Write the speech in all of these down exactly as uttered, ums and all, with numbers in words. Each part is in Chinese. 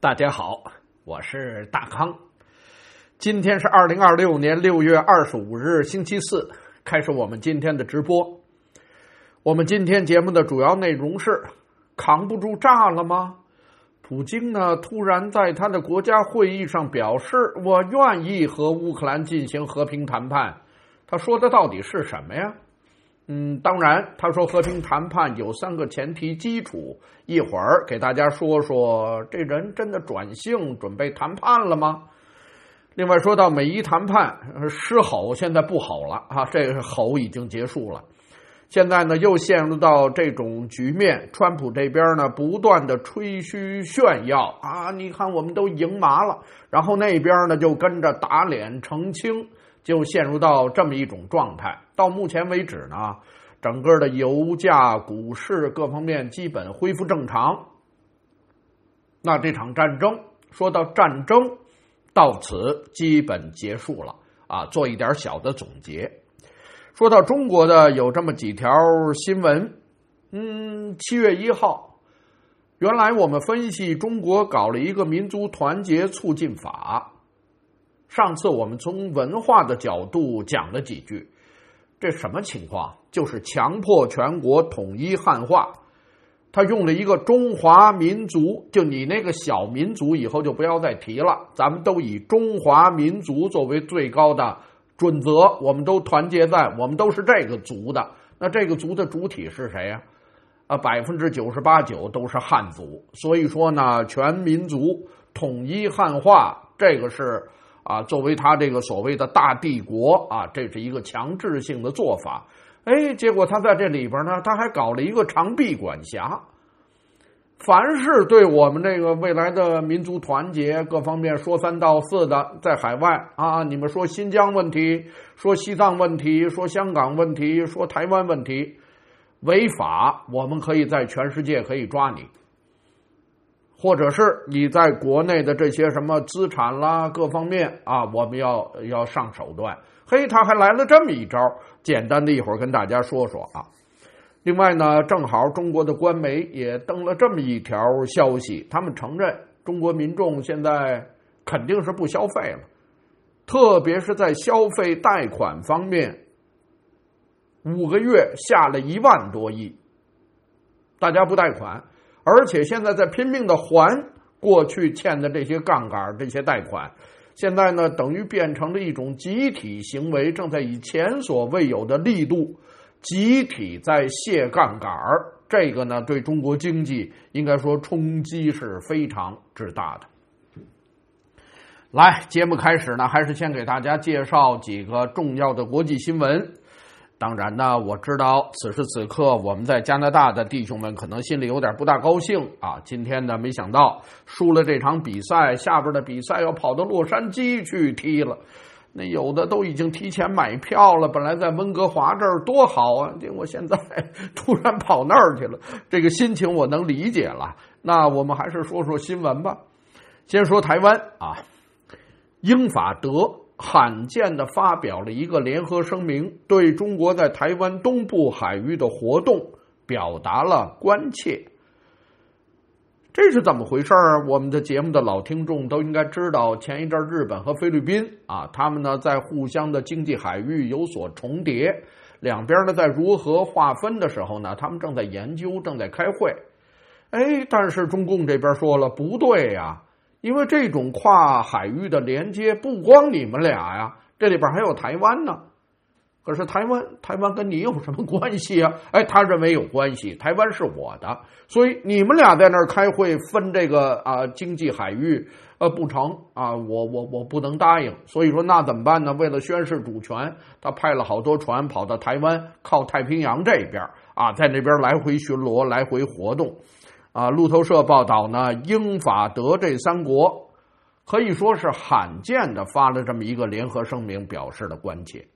大家好，我是大康。今天是二零二六年六月二十五日星期四，开始我们今天的直播。我们今天节目的主要内容是：扛不住炸了吗？普京呢突然在他的国家会议上表示，我愿意和乌克兰进行和平谈判。他说的到底是什么呀？嗯，当然，他说和平谈判有三个前提基础，一会儿给大家说说这人真的转性准备谈判了吗？另外说到美伊谈判，狮吼现在不吼了啊，这个吼已经结束了。现在呢又陷入到这种局面，川普这边呢不断的吹嘘炫耀啊，你看我们都赢麻了，然后那边呢就跟着打脸澄清，就陷入到这么一种状态。到目前为止呢，整个的油价、股市各方面基本恢复正常。那这场战争，说到战争，到此基本结束了啊，做一点小的总结。说到中国的有这么几条新闻，嗯，七月一号，原来我们分析中国搞了一个民族团结促进法，上次我们从文化的角度讲了几句，这什么情况？就是强迫全国统一汉化，他用了一个中华民族，就你那个小民族以后就不要再提了，咱们都以中华民族作为最高的准则，我们都团结在，我们都是这个族的。那这个族的主体是谁呀？啊，百分之九十八九都是汉族，所以说呢，全民族统一汉化，这个是啊，作为他这个所谓的大帝国啊，这是一个强制性的做法。哎，结果他在这里边呢，他还搞了一个长臂管辖。凡是对我们这个未来的民族团结各方面说三道四的，在海外啊，你们说新疆问题，说西藏问题，说香港问题，说台湾问题，违法，我们可以在全世界可以抓你，或者是你在国内的这些什么资产啦各方面啊，我们要要上手段。嘿，他还来了这么一招，简单的一会儿跟大家说说啊。另外呢，正好中国的官媒也登了这么一条消息，他们承认中国民众现在肯定是不消费了，特别是在消费贷款方面，五个月下了一万多亿，大家不贷款，而且现在在拼命的还过去欠的这些杠杆、这些贷款，现在呢等于变成了一种集体行为，正在以前所未有的力度集体在卸杠杆，这个呢对中国经济应该说冲击是非常之大的。来，节目开始呢，还是先给大家介绍几个重要的国际新闻。当然呢，我知道此时此刻我们在加拿大的弟兄们可能心里有点不大高兴啊，今天呢没想到输了这场比赛，下边的比赛要跑到洛杉矶去踢了。那有的都已经提前买票了，本来在温哥华这儿多好啊，结果现在突然跑那儿去了，这个心情我能理解了。那我们还是说说新闻吧。先说台湾啊，英法德罕见的发表了一个联合声明，对中国在台湾东部海域的活动表达了关切。这是怎么回事儿？我们的节目的老听众都应该知道，前一阵日本和菲律宾啊，他们呢在互相的经济海域有所重叠，两边呢在如何划分的时候呢，他们正在研究，正在开会。哎，但是中共这边说了不对呀，因为这种跨海域的连接不光你们俩呀，这里边还有台湾呢。可是台湾，台湾跟你有什么关系啊？哎，他认为有关系，台湾是我的，所以你们俩在那儿开会分这个啊经济海域，呃不成啊，我我我不能答应。所以说那怎么办呢？为了宣示主权，他派了好多船跑到台湾，靠太平洋这边啊，在那边来回巡逻，来回活动。啊，路透社报道呢，英法德这三国可以说是罕见的发了这么一个联合声明，表示了关切。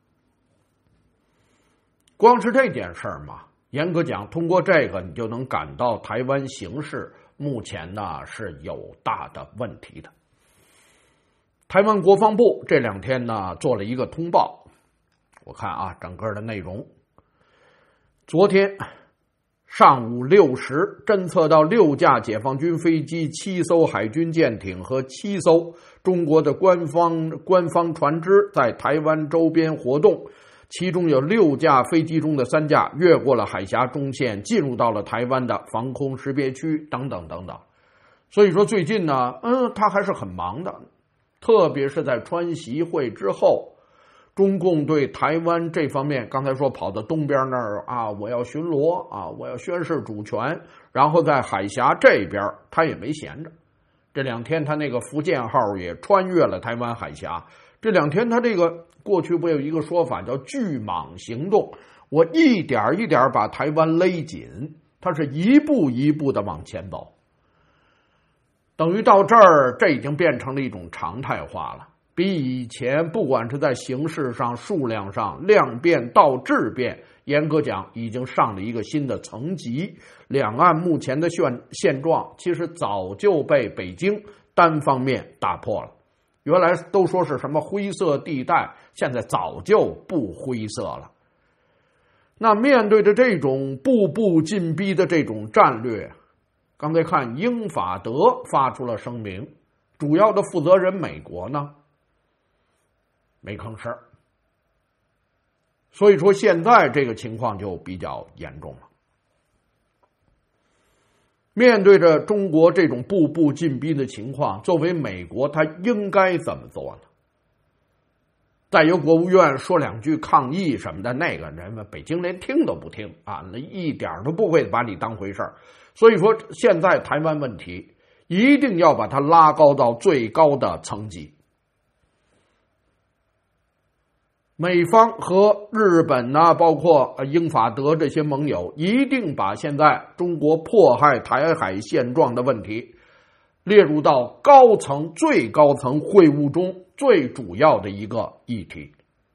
光是这件事儿嘛，严格讲，通过这个你就能感到台湾形势目前呢是有大的问题的。台湾国防部这两天呢做了一个通报，我看啊整个的内容，昨天上午六时，侦测到六架解放军飞机、七艘海军舰艇和七艘中国的官方官方船只在台湾周边活动，其中有六架飞机中的三架越过了海峡中线，进入到了台湾的防空识别区，等等等等。所以说最近呢，嗯，他还是很忙的，特别是在川习会之后。中共对台湾这方面，刚才说跑到东边那儿啊，我要巡逻啊，我要宣示主权，然后在海峡这边他也没闲着。这两天他那个福建号也穿越了台湾海峡，这两天他这个过去不有一个说法叫巨蟒行动，我一点一点把台湾勒紧，他是一步一步的往前走，等于到这儿这已经变成了一种常态化了。比以前不管是在形式上、数量上，量变到质变，严格讲已经上了一个新的层级。两岸目前的现现状其实早就被北京单方面打破了。原来都说是什么灰色地带，现在早就不灰色了。那面对着这种步步进逼的这种战略，刚才看英法德发出了声明，主要的负责人美国呢没吭声，所以说现在这个情况就比较严重了。面对着中国这种步步进逼的情况，作为美国，他应该怎么做呢？再由国务院说两句抗议什么的，那个人们北京连听都不听啊，那一点都不会把你当回事儿。所以说，现在台湾问题一定要把它拉高到最高的层级。美方和日本呢，包括英法德这些盟友，一定把现在中国迫害台海现状的问题列入到高层、最高层会晤中最主要的一个议题。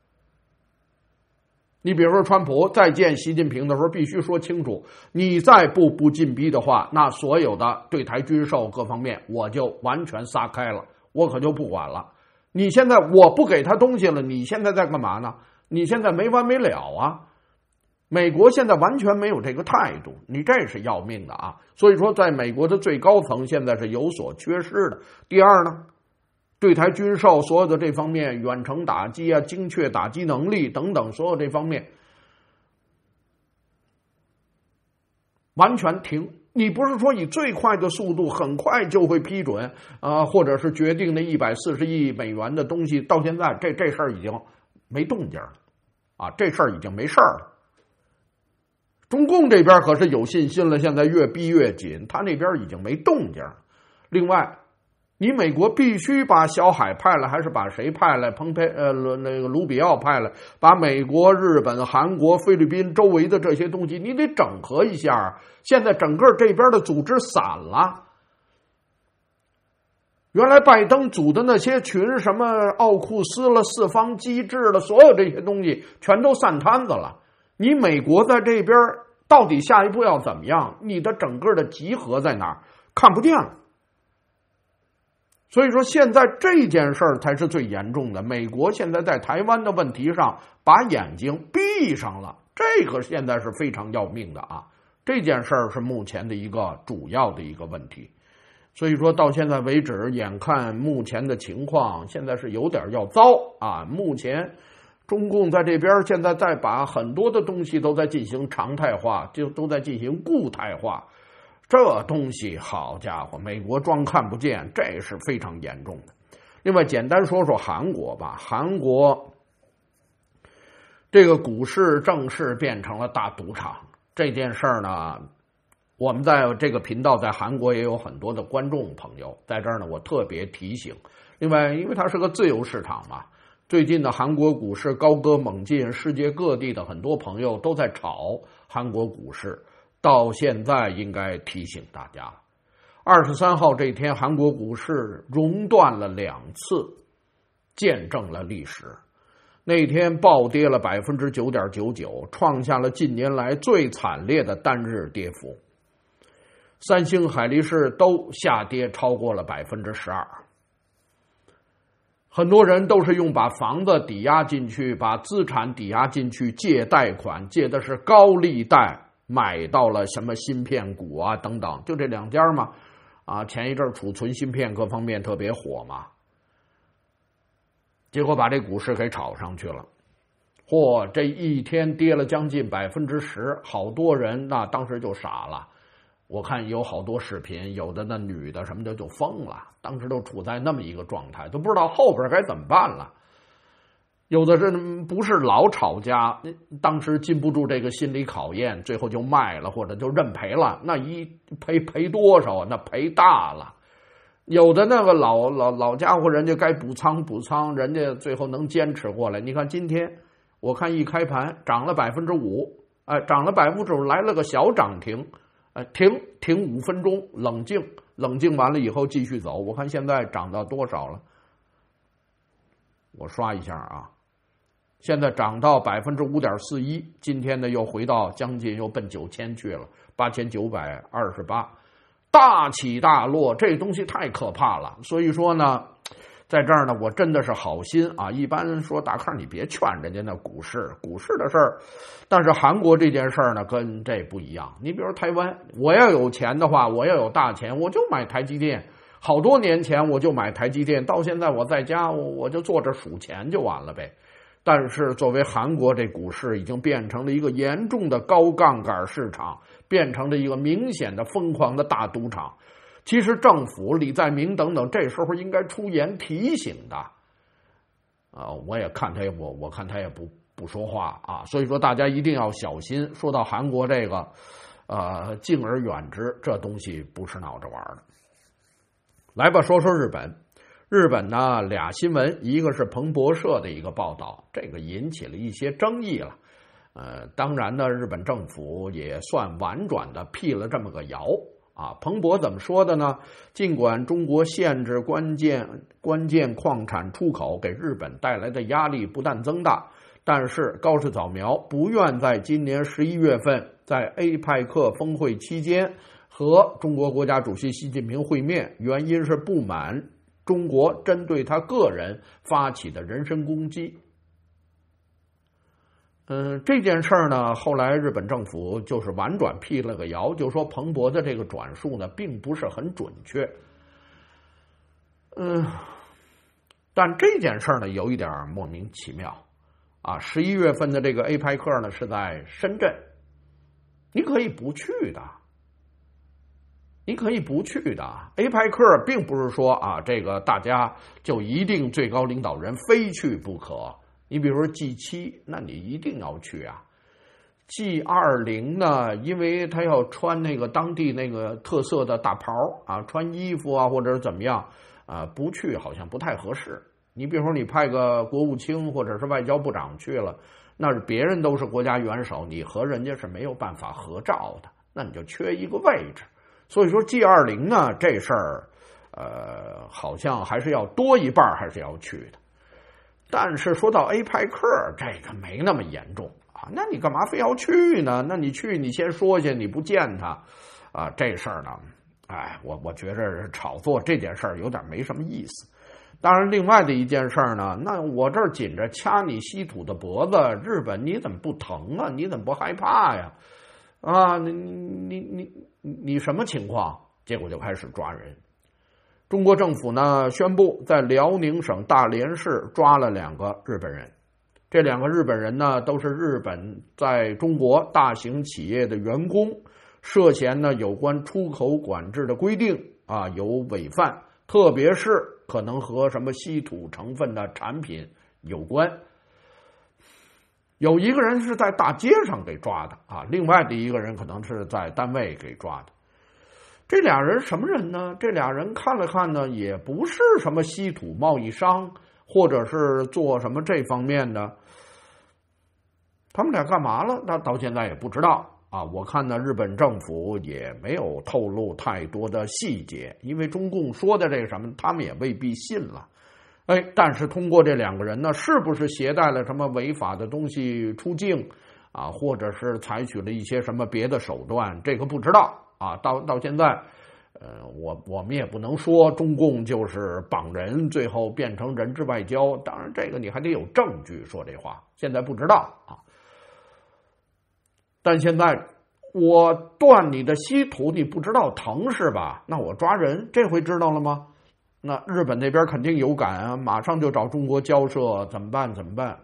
你比如说，川普再见习近平的时候，必须说清楚，你再步步进逼的话，那所有的对台军售各方面，我就完全撒开了，我可就不管了。你现在我不给他东西了，你现在在干嘛呢？你现在没完没了啊！美国现在完全没有这个态度，你这是要命的啊！所以说，在美国的最高层现在是有所缺失的。第二呢，对台军售所有的这方面，远程打击啊、精确打击能力等等，所有这方面完全停。你不是说以最快的速度很快就会批准啊、呃，或者是决定那一百四十亿美元的东西，到现在这这事儿已经没动静了啊，这事儿已经没事儿了。中共这边可是有信心了，现在越逼越紧，他那边已经没动静了。另外，你美国必须把小海派来，还是把谁派来？蓬佩呃那个卢比奥派来，把美国、日本、韩国、菲律宾周围的这些东西，你得整合一下。现在整个这边的组织散了，原来拜登组的那些群，什么奥库斯了、四方机制了，所有这些东西全都散摊子了。你美国在这边到底下一步要怎么样？你的整个的集合在哪儿？看不见了。所以说现在这件事儿才是最严重的。美国现在在台湾的问题上把眼睛闭上了，这个现在是非常要命的啊！这件事儿是目前的一个主要的一个问题。所以说到现在为止，眼看目前的情况现在是有点要糟啊！目前中共在这边现在在把很多的东西都在进行常态化，就都在进行固态化。这东西好家伙，美国装看不见，这是非常严重的。另外简单说说韩国吧，韩国这个股市正式变成了大赌场。这件事儿呢，我们在这个频道在韩国也有很多的观众朋友，在这儿呢我特别提醒。另外因为它是个自由市场嘛，最近的韩国股市高歌猛进，世界各地的很多朋友都在炒韩国股市，到现在应该提醒大家，二十三号这天韩国股市熔断了两次，见证了历史。那天暴跌了 百分之九点九九， 创下了近年来最惨烈的单日跌幅。三星、海力士都下跌超过了 百分之十二。很多人都是用把房子抵押进去，把资产抵押进去借贷款，借的是高利贷买到了什么芯片股啊等等，就这两家嘛。啊，前一阵储存芯片各方面特别火嘛，结果把这股市给炒上去了。嚯，这一天跌了将近百分之十，好多人那当时就傻了。我看有好多视频，有的那女的什么的就疯了，当时都处在那么一个状态，都不知道后边该怎么办了。有的是不是老炒家，当时经不住这个心理考验，最后就卖了或者就认赔了，那一赔赔多少？那赔大了。有的那个老老老家伙，人家该补仓补仓，人家最后能坚持过来。你看今天我看一开盘涨了百分之五，哎，涨了百分之五，来了个小涨停，哎，停停五分钟，冷静冷静完了以后继续走。我看现在涨到多少了？我刷一下啊。现在涨到百分之五点四一，今天呢又回到将近又奔九千去了，八千九百二十八，大起大落，这东西太可怕了。所以说呢，在这儿呢，我真的是好心啊。一般说大康，你别劝人家那股市，股市的事儿，但是韩国这件事儿呢，跟这不一样。你比如台湾，我要有钱的话，我要有大钱，我就买台积电。好多年前我就买台积电，到现在我在家，我我就坐着数钱就完了呗。但是作为韩国这股市已经变成了一个严重的高杠杆市场，变成了一个明显的疯狂的大赌场。其实政府李在明等等这时候应该出言提醒的啊，我也看他也我我看他也不不说话啊，所以说大家一定要小心。说到韩国这个呃敬而远之，这东西不是闹着玩的。来吧，说说日本。日本呢，俩新闻，一个是彭博社的一个报道，这个引起了一些争议了。呃，当然呢，日本政府也算婉转的辟了这么个谣啊。彭博怎么说的呢？尽管中国限制关键关键矿产出口给日本带来的压力不但增大，但是高市早苗不愿在今年十一月份在 A 派克峰会期间和中国国家主席习近平会面，原因是不满中国针对他个人发起的人身攻击。嗯，这件事儿呢，后来日本政府就是婉转辟了个谣，就说彭博的这个转述呢，并不是很准确。嗯，但这件事儿呢，有一点莫名其妙啊。十一月份的这个 A 派克呢，是在深圳，你可以不去的。你可以不去的 ，A 派克并不是说啊，这个大家就一定最高领导人非去不可。你比如说 G 七， 那你一定要去啊。G 二十 呢，因为他要穿那个当地那个特色的大袍啊，穿衣服啊，或者是怎么样啊，不去好像不太合适。你比如说你派个国务卿或者是外交部长去了，那是别人都是国家元首，你和人家是没有办法合照的，那你就缺一个位置。所以说 G 二十 呢，这事儿呃好像还是要多一半还是要去的。但是说到 A 派克，这个没那么严重啊，那你干嘛非要去呢？那你去你先说去，你不见他啊，这事儿呢，哎，我我觉着炒作这件事儿有点没什么意思。当然另外的一件事儿呢，那我这儿紧着掐你稀土的脖子，日本你怎么不疼啊？你怎么不害怕呀？啊，你你你你你什么情况？结果就开始抓人。中国政府呢宣布在辽宁省大连市抓了两个日本人，这两个日本人呢都是日本在中国大型企业的员工，涉嫌呢有关出口管制的规定啊有违犯，特别是可能和什么稀土成分的产品有关。有一个人是在大街上给抓的啊，另外的一个人可能是在单位给抓的。这俩人什么人呢？这俩人看了看呢，也不是什么稀土贸易商，或者是做什么这方面的。他们俩干嘛了？那到现在也不知道啊。我看呢，日本政府也没有透露太多的细节，因为中共说的这个什么，他们也未必信了。哎，但是通过这两个人呢，是不是携带了什么违法的东西出境啊，或者是采取了一些什么别的手段，这个不知道啊。到到现在，呃，我我们也不能说中共就是绑人，最后变成人质外交。当然，这个你还得有证据说这话，现在不知道啊。但现在我断你的稀土，你不知道疼是吧？那我抓人，这回知道了吗？那日本那边肯定有感啊，马上就找中国交涉，怎么办？怎么办？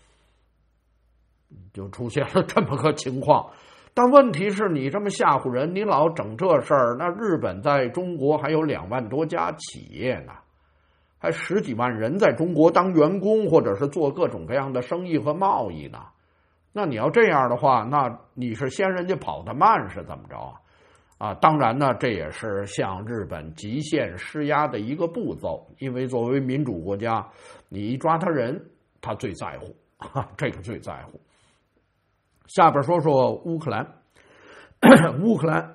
就出现了这么个情况。但问题是你这么吓唬人，你老整这事儿，那日本在中国还有两万多家企业呢，还十几万人在中国当员工，或者是做各种各样的生意和贸易呢。那你要这样的话，那你是先人家跑得慢是怎么着啊？啊，当然呢，这也是向日本极限施压的一个步骤，因为作为民主国家，你一抓他人，他最在乎，这个最在乎。下边说说乌克兰，乌克兰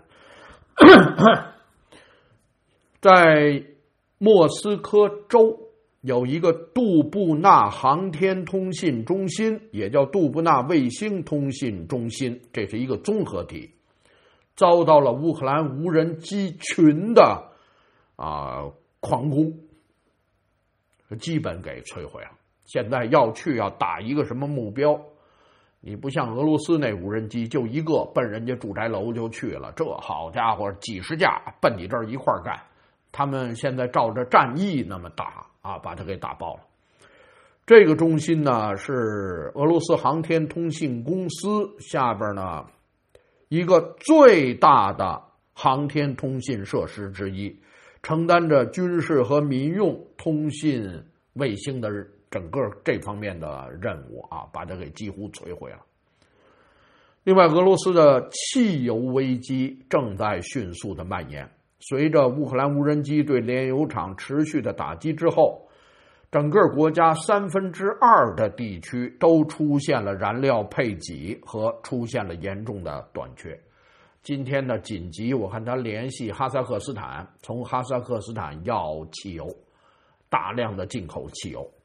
在莫斯科州有一个杜布纳航天通信中心，也叫杜布纳卫星通信中心，这是一个综合体，遭到了乌克兰无人机群的啊、呃、狂攻，基本给摧毁了。现在要去要打一个什么目标？你不像俄罗斯那无人机就一个奔人家住宅楼就去了，这好家伙几十架奔你这儿一块干。他们现在照着战役那么打啊，把它给打爆了。这个中心呢是俄罗斯航天通信公司下边呢一个最大的航天通信设施之一，承担着军事和民用通信卫星的整个这方面的任务啊，把它给几乎摧毁了。另外，俄罗斯的汽油危机正在迅速的蔓延。随着乌克兰无人机对炼油厂持续的打击之后，整个国家三分之二的地区都出现了燃料配给和出现了严重的短缺。今天的紧急，我看他联系哈萨克斯坦，从哈萨克斯坦要汽油，大量的进口汽油。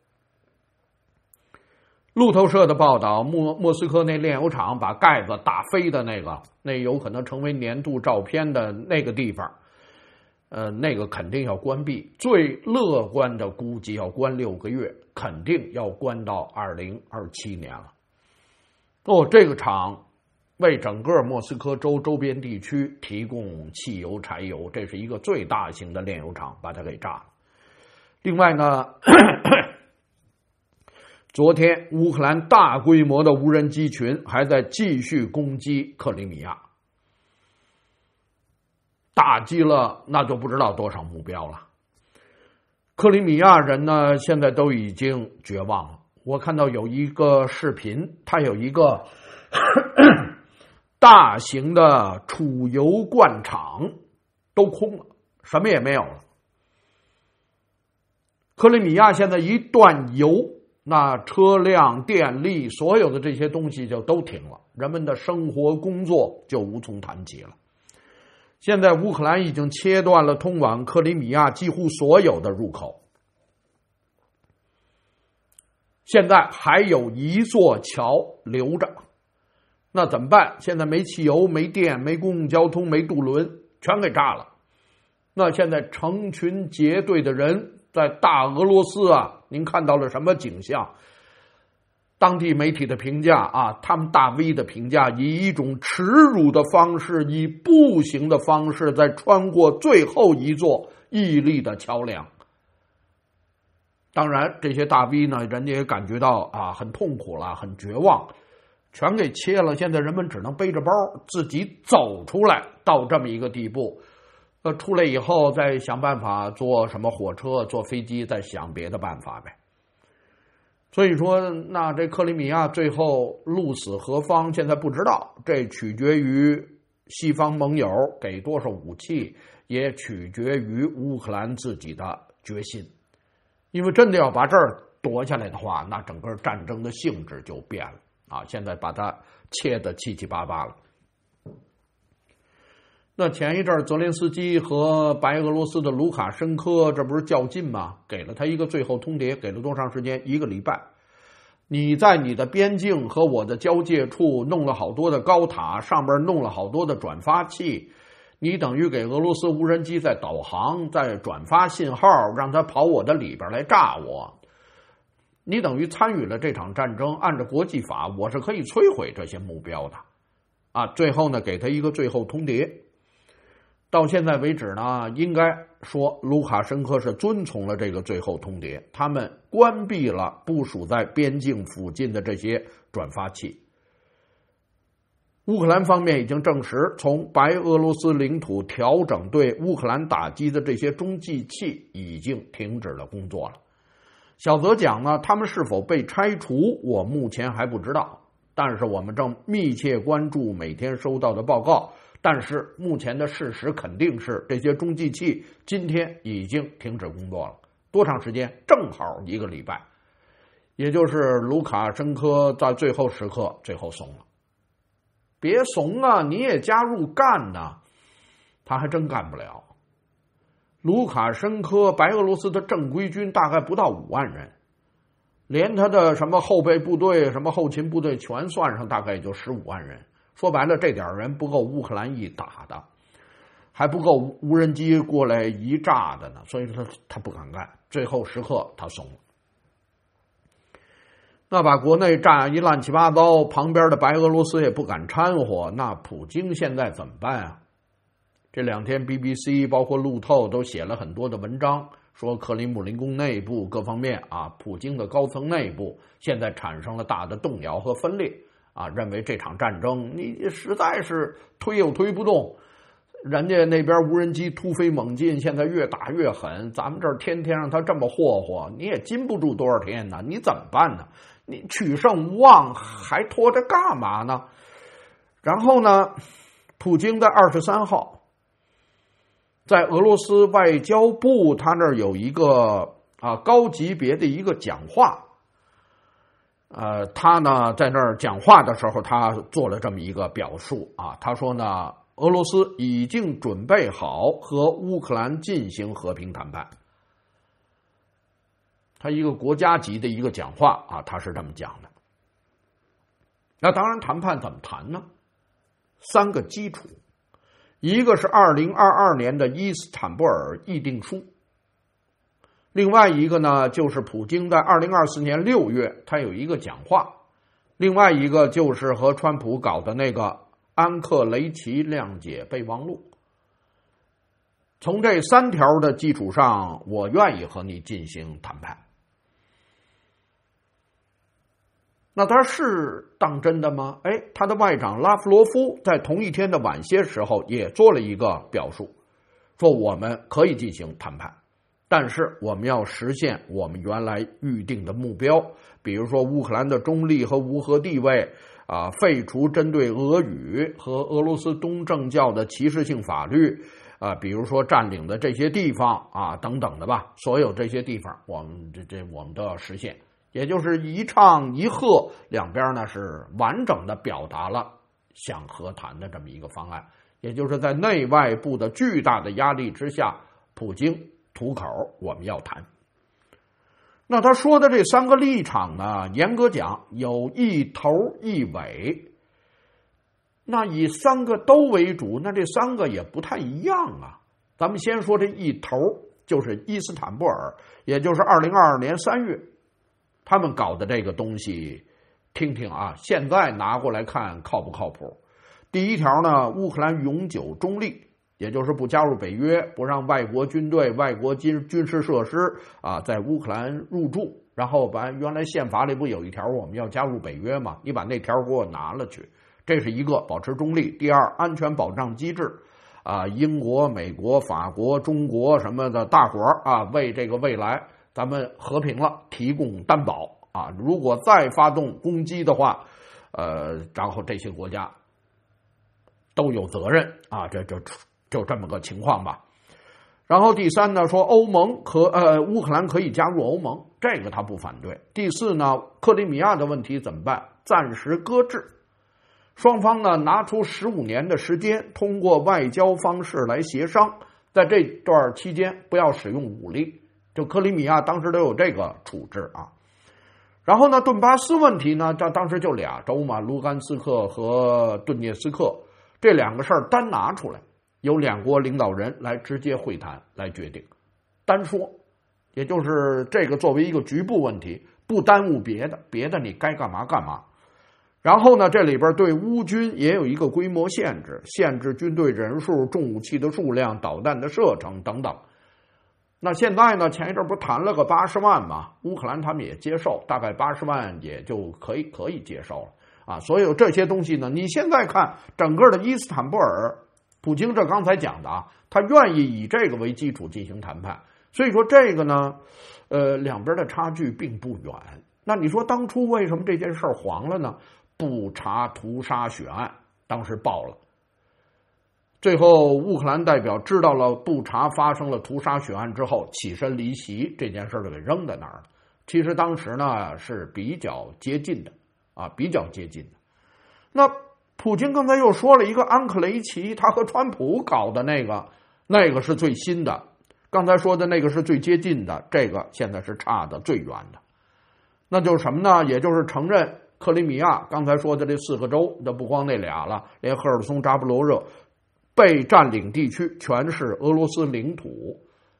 路透社的报道，莫莫斯科那炼油厂把盖子打飞的那个，那有可能成为年度照片的那个地方，呃，那个肯定要关闭。最乐观的估计要关六个月，肯定要关到二零二七年了。哦，这个厂为整个莫斯科州周边地区提供汽油、柴油，这是一个最大型的炼油厂，把它给炸了。另外呢，昨天乌克兰大规模的无人机群还在继续攻击克里米亚，打击了那就不知道多少目标了。克里米亚人呢，现在都已经绝望了。我看到有一个视频，它有一个大型的储油罐厂都空了，什么也没有了。克里米亚现在一断油，那车辆、电力，所有的这些东西就都停了，人们的生活工作就无从谈起了。现在乌克兰已经切断了通往克里米亚几乎所有的入口，现在还有一座桥留着，那怎么办？现在没汽油、没电、没公共交通、没渡轮，全给炸了。那现在成群结队的人在大俄罗斯啊，您看到了什么景象？当地媒体的评价啊，他们大 V 的评价，以一种耻辱的方式，以步行的方式，在穿过最后一座屹立的桥梁。当然，这些大 V 呢，人家也感觉到啊，很痛苦了，很绝望，全给切了。现在人们只能背着包自己走出来，到这么一个地步。呃，出来以后再想办法坐什么火车、坐飞机，再想别的办法呗。所以说，那这克里米亚最后鹿死何方，现在不知道。这取决于西方盟友给多少武器，也取决于乌克兰自己的决心。因为真的要把这儿夺下来的话，那整个战争的性质就变了啊！现在把它切得七七八八了。那前一阵泽连斯基和白俄罗斯的卢卡申科，这不是较劲吗？给了他一个最后通牒，给了多长时间？一个礼拜。你在你的边境和我的交界处弄了好多的高塔，上面弄了好多的转发器，你等于给俄罗斯无人机在导航，在转发信号，让它跑我的里边来炸我。你等于参与了这场战争，按照国际法，我是可以摧毁这些目标的。 啊，最后呢给他一个最后通牒。到现在为止呢，应该说卢卡申科是遵从了这个最后通牒，他们关闭了部署在边境附近的这些转发器。乌克兰方面已经证实，从白俄罗斯领土调整对乌克兰打击的这些中继器已经停止了工作了。小泽讲呢，他们是否被拆除，我目前还不知道，但是我们正密切关注每天收到的报告。但是目前的事实肯定是，这些中继器今天已经停止工作了。多长时间？正好一个礼拜，也就是卢卡申科在最后时刻最后怂了。别怂啊，你也加入干呐，他还真干不了。卢卡申科白俄罗斯的正规军大概不到五万人，连他的什么后备部队、什么后勤部队全算上，大概也就十五万人。说白了，这点人不够乌克兰一打的，还不够无人机过来一炸的呢，所以说他他不敢干。最后时刻他怂了，那把国内炸一乱七八糟，旁边的白俄罗斯也不敢掺和，那普京现在怎么办啊？这两天 B B C 包括路透都写了很多的文章，说克里姆林宫内部各方面啊，普京的高层内部现在产生了大的动摇和分裂。啊，认为这场战争你实在是推又推不动，人家那边无人机突飞猛进，现在越打越狠，咱们这儿天天让他这么霍霍，你也禁不住多少天呢？你怎么办呢？你取胜无望，还拖着干嘛呢？然后呢，普京在二十三号在俄罗斯外交部他那儿有一个啊高级别的一个讲话。呃，他呢在那儿讲话的时候，他做了这么一个表述啊，他说呢，俄罗斯已经准备好和乌克兰进行和平谈判。他一个国家级的一个讲话啊，他是这么讲的。那当然，谈判怎么谈呢？三个基础，一个是二零二二年的伊斯坦布尔议定书。另外一个呢，就是普京在二零二四年六月他有一个讲话，另外一个就是和川普搞的那个安克雷奇谅解备忘录。从这三条的基础上，我愿意和你进行谈判。那他是当真的吗？哎，他的外长拉夫罗夫在同一天的晚些时候也做了一个表述，说我们可以进行谈判。但是我们要实现我们原来预定的目标，比如说乌克兰的中立和无核地位啊，废除针对俄语和俄罗斯东正教的歧视性法律啊，比如说占领的这些地方啊等等的吧，所有这些地方我们这这我们都要实现，也就是一唱一和，两边呢是完整的表达了想和谈的这么一个方案，也就是在内外部的巨大的压力之下，普京吐口我们要谈。那他说的这三个立场呢，严格讲有一头一尾，那以三个都为主，那这三个也不太一样啊。咱们先说这一头，就是伊斯坦布尔，也就是二零二二年三月他们搞的这个东西，听听啊，现在拿过来看靠不靠谱。第一条呢，乌克兰永久中立，也就是不加入北约，不让外国军队、外国军军事设施啊在乌克兰入驻。然后把原来宪法里不有一条我们要加入北约吗？你把那条给我拿了去，这是一个保持中立。第二，安全保障机制啊，英国、美国、法国、中国什么的大伙儿啊，为这个未来咱们和平了提供担保啊。如果再发动攻击的话，呃，然后这些国家都有责任啊，这就就这么个情况吧。然后第三呢，说欧盟和呃乌克兰可以加入欧盟，这个他不反对。第四呢，克里米亚的问题怎么办？暂时搁置。双方呢拿出十五年的时间，通过外交方式来协商，在这段期间不要使用武力。就克里米亚当时都有这个处置啊。然后呢，顿巴斯问题呢，这当时就俩州嘛，卢甘斯克和顿涅斯克，这两个事儿单拿出来，由两国领导人来直接会谈来决定，单说，也就是这个作为一个局部问题，不耽误别的，别的你该干嘛干嘛。 然后呢，这里边对乌军也有一个规模限制，限制军队人数、重武器的数量、导弹的射程等等。那现在呢，前一阵不谈了个八十万嘛，乌克兰他们也接受，大概八十万也就可以可以接受了啊。所有这些东西呢，你现在看整个的伊斯坦布尔，普京这刚才讲的啊，他愿意以这个为基础进行谈判，所以说这个呢，呃，两边的差距并不远。那你说当初为什么这件事黄了呢？布查屠杀血案当时爆了，最后乌克兰代表知道了布查发生了屠杀血案之后，起身离席，这件事就给扔在那儿了。其实当时呢是比较接近的啊，比较接近的。那普京刚才又说了一个安克雷奇，他和川普搞的那个，那个是最新的。刚才说的那个是最接近的，这个现在是差的最远的。那就是什么呢？也就是承认克里米亚，刚才说的这四个州，这不光那俩了，连赫尔松、扎波罗热被占领地区全是俄罗斯领土。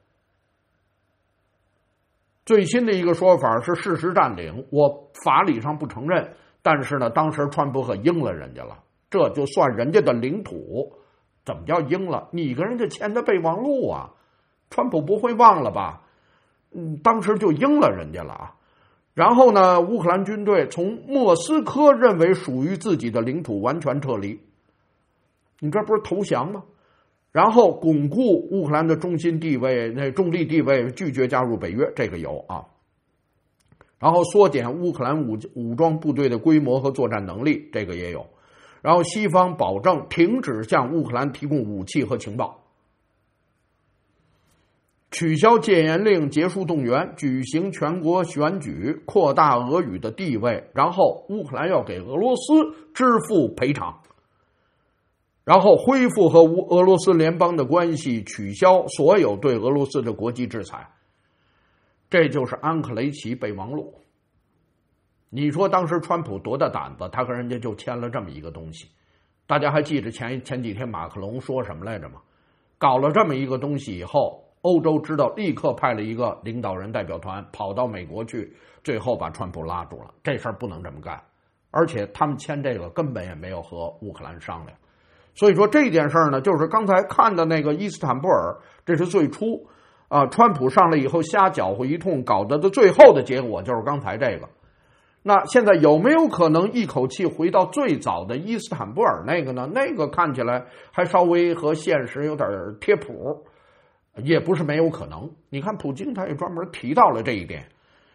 最新的一个说法是事实占领，我法理上不承认，但是呢，当时川普可应了人家了，这就算人家的领土。怎么叫应了？你跟人家签的备忘录啊，川普不会忘了吧？嗯，当时就应了人家了啊。然后呢，乌克兰军队从莫斯科认为属于自己的领土完全撤离，你这不是投降吗？然后巩固乌克兰的中心地位、那中立地位，拒绝加入北约，这个有啊。然后缩减乌克兰武武装部队的规模和作战能力，这个也有。然后西方保证停止向乌克兰提供武器和情报。取消戒严令，结束动员，举行全国选举，扩大俄语的地位，然后乌克兰要给俄罗斯支付赔偿，然后恢复和俄罗斯联邦的关系，取消所有对俄罗斯的国际制裁。这就是安克雷奇备忘录。你说当时川普多大胆子，他跟人家就签了这么一个东西。大家还记得前前几天马克龙说什么来着吗？搞了这么一个东西以后，欧洲知道，立刻派了一个领导人代表团跑到美国去，最后把川普拉住了。这事儿不能这么干，而且他们签这个根本也没有和乌克兰商量。所以说这件事儿呢，就是刚才看的那个伊斯坦布尔，这是最初啊，川普上来以后瞎搅和一通，搞得的最后的结果就是刚才这个。那现在有没有可能一口气回到最早的伊斯坦布尔那个呢？那个看起来还稍微和现实有点贴谱。也不是没有可能，你看普京他也专门提到了这一点。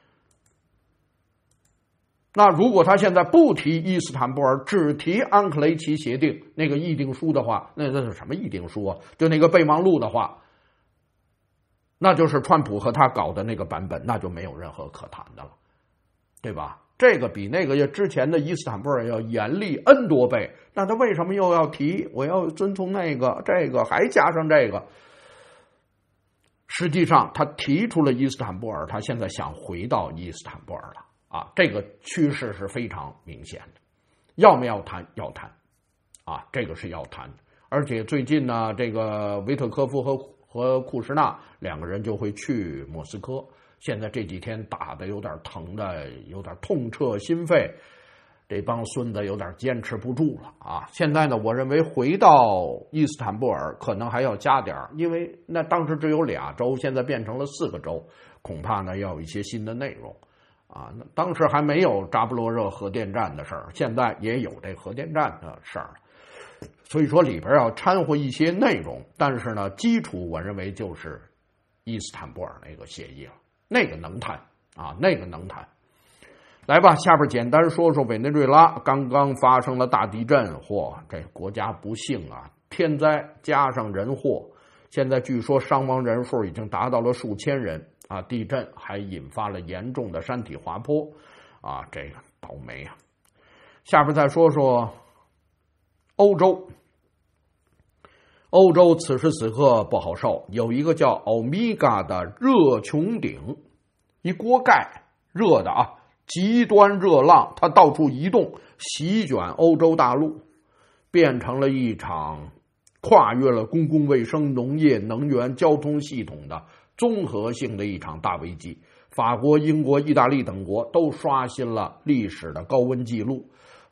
那如果他现在不提伊斯坦布尔，只提安克雷奇协定那个议定书的话，那那是什么议定书啊？就那个备忘录的话，那就是川普和他搞的那个版本，那就没有任何可谈的了，对吧？这个比那个之前的伊斯坦布尔要严厉 N 多倍，那他为什么又要提我要遵从那个这个还加上这个？实际上他提出了伊斯坦布尔，他现在想回到伊斯坦布尔了啊，这个趋势是非常明显的。要么要谈要谈啊，这个是要谈。而且最近呢，这个维特科夫和和库什纳两个人就会去莫斯科，现在这几天打的有点疼的，有点痛彻心扉，这帮孙子有点坚持不住了啊！现在呢，我认为回到伊斯坦布尔可能还要加点，因为那当时只有俩州，现在变成了四个州，恐怕呢要有一些新的内容啊。那当时还没有扎波罗热核电站的事儿，现在也有这核电站的事儿，所以说里边要掺和一些内容，但是呢，基础我认为就是伊斯坦布尔那个协议了，那个能谈啊，那个能谈。来吧，下边简单说说委内瑞拉刚刚发生了大地震，嚯，这国家不幸啊，天灾加上人祸，现在据说伤亡人数已经达到了数千人啊！地震还引发了严重的山体滑坡啊，这个倒霉啊！下边再说说欧洲，欧洲此时此刻不好受，有一个叫欧米伽的热穹顶，一锅盖，热的啊。极端热浪，它到处移动，席卷欧洲大陆，变成了一场跨越了公共卫生、农业、能源、交通系统的综合性的一场大危机。法国、英国、意大利等国都刷新了历史的高温记录。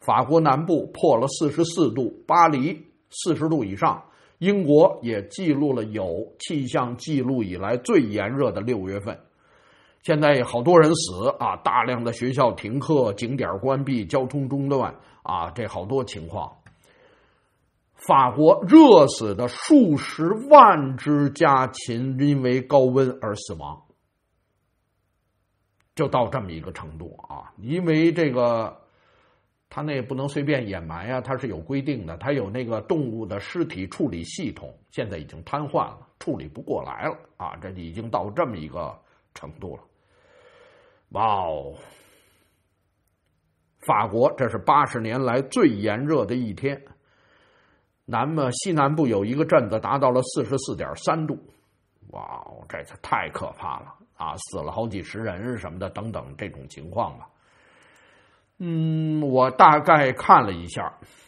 法国南部破了四十四度，巴黎四十度以上，英国也记录了有气象记录以来最炎热的六月份。现在好多人死啊，大量的学校停课，景点关闭，交通中断啊，这好多情况。法国热死的数十万只家禽因为高温而死亡，就到这么一个程度啊！因为这个，它那不能随便掩埋啊，它是有规定的，它有那个动物的尸体处理系统，现在已经瘫痪了，处理不过来了啊！这已经到这么一个程度了。哇哦！法国这是八十年来最炎热的一天。南么西南部有一个镇子达到了四十四点三度，哇，这是太可怕了啊！死了好几十人什么的等等这种情况吧。嗯，我大概看了一下，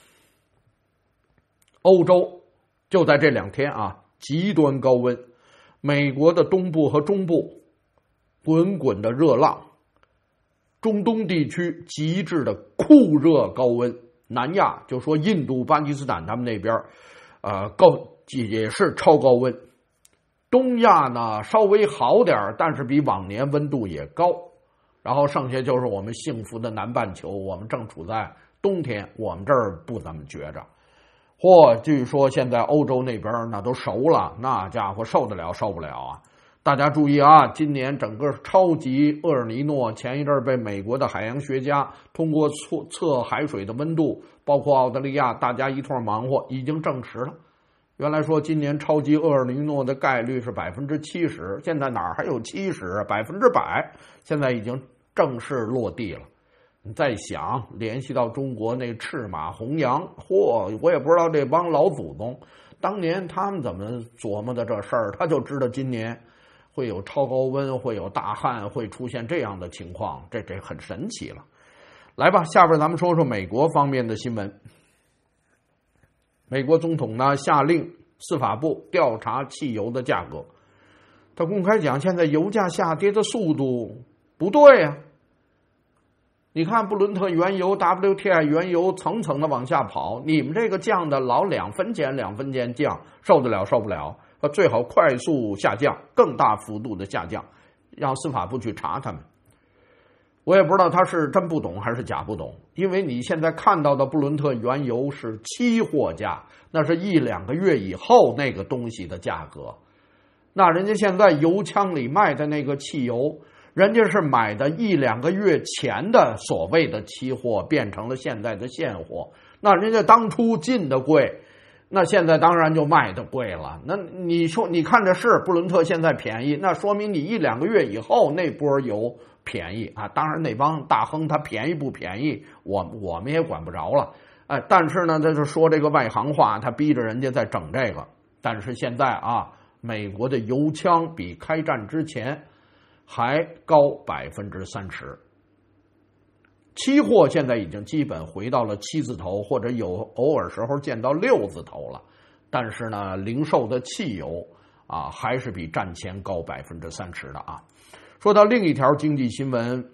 欧洲就在这两天啊，极端高温，美国的东部和中部滚滚的热浪，中东地区极致的酷热高温。南亚就说印度、巴基斯坦他们那边，呃，高也是超高温。东亚呢稍微好点，但是比往年温度也高。然后剩下就是我们幸福的南半球，我们正处在冬天，我们这儿不怎么觉着。嚯，据说现在欧洲那边那都熟了，那家伙受得了受不了啊！大家注意啊，今年整个超级厄尔尼诺前一阵被美国的海洋学家通过测测海水的温度，包括澳大利亚，大家一通忙活，已经证实了。原来说今年超级厄尔尼诺的概率是百分之七十，现在哪儿还有七十？百分之百，现在已经正式落地了。你再想联系到中国那赤马红羊，嚯，我也不知道这帮老祖宗当年他们怎么琢磨的这事儿，他就知道今年会有超高温，会有大旱，会出现这样的情况，这这很神奇了。来吧，下边咱们说说美国方面的新闻。美国总统呢下令司法部调查汽油的价格，他公开讲，现在油价下跌的速度不对呀、啊。你看布伦特原油、W T I 原油层层的往下跑，你们这个降的老两分钱两分钱降，受得了受不了？最好快速下降，更大幅度的下降，让司法部去查他们。我也不知道他是真不懂还是假不懂，因为你现在看到的布伦特原油是期货价，那是一两个月以后那个东西的价格。那人家现在油枪里卖的那个汽油，人家是买的一两个月前的所谓的期货，变成了现在的现货。那人家当初进的贵，那现在当然就卖的贵了。那你说，你看着是布伦特现在便宜，那说明你一两个月以后那波油便宜啊。当然那帮大亨他便宜不便宜，我我们也管不着了。哎，但是呢，他就说这个外行话，他逼着人家在整这个。但是现在啊，美国的油枪比开战之前还高百分之三十。期货现在已经基本回到了七字头，或者有偶尔时候见到六字头了。但是呢，零售的汽油啊，还是比战前高百分之三十的啊。说到另一条经济新闻，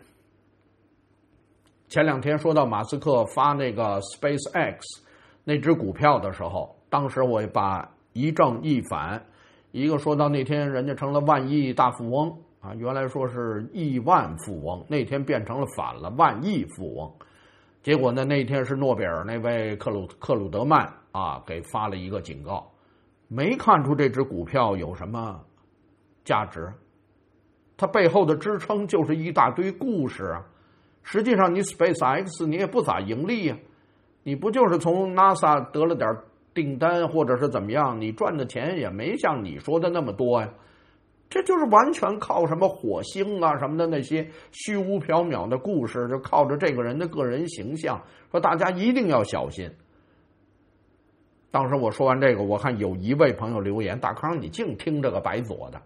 前两天说到马斯克发那个 SpaceX 那只股票的时候，当时我把一正一反，一个说到那天人家成了万亿大富翁。啊，原来说是亿万富翁，那天变成了反了，万亿富翁。结果呢，那天是诺贝尔那位克鲁克鲁德曼啊，给发了一个警告，没看出这只股票有什么价值，它背后的支撑就是一大堆故事啊。实际上，你 SpaceX 你也不咋盈利呀、啊，你不就是从 NASA 得了点订单，或者是怎么样，你赚的钱也没像你说的那么多呀。这就是完全靠什么火星啊什么的那些虚无缥缈的故事，就靠着这个人的个人形象，说大家一定要小心。当时我说完这个，我看有一位朋友留言，大康你净听这个白左的。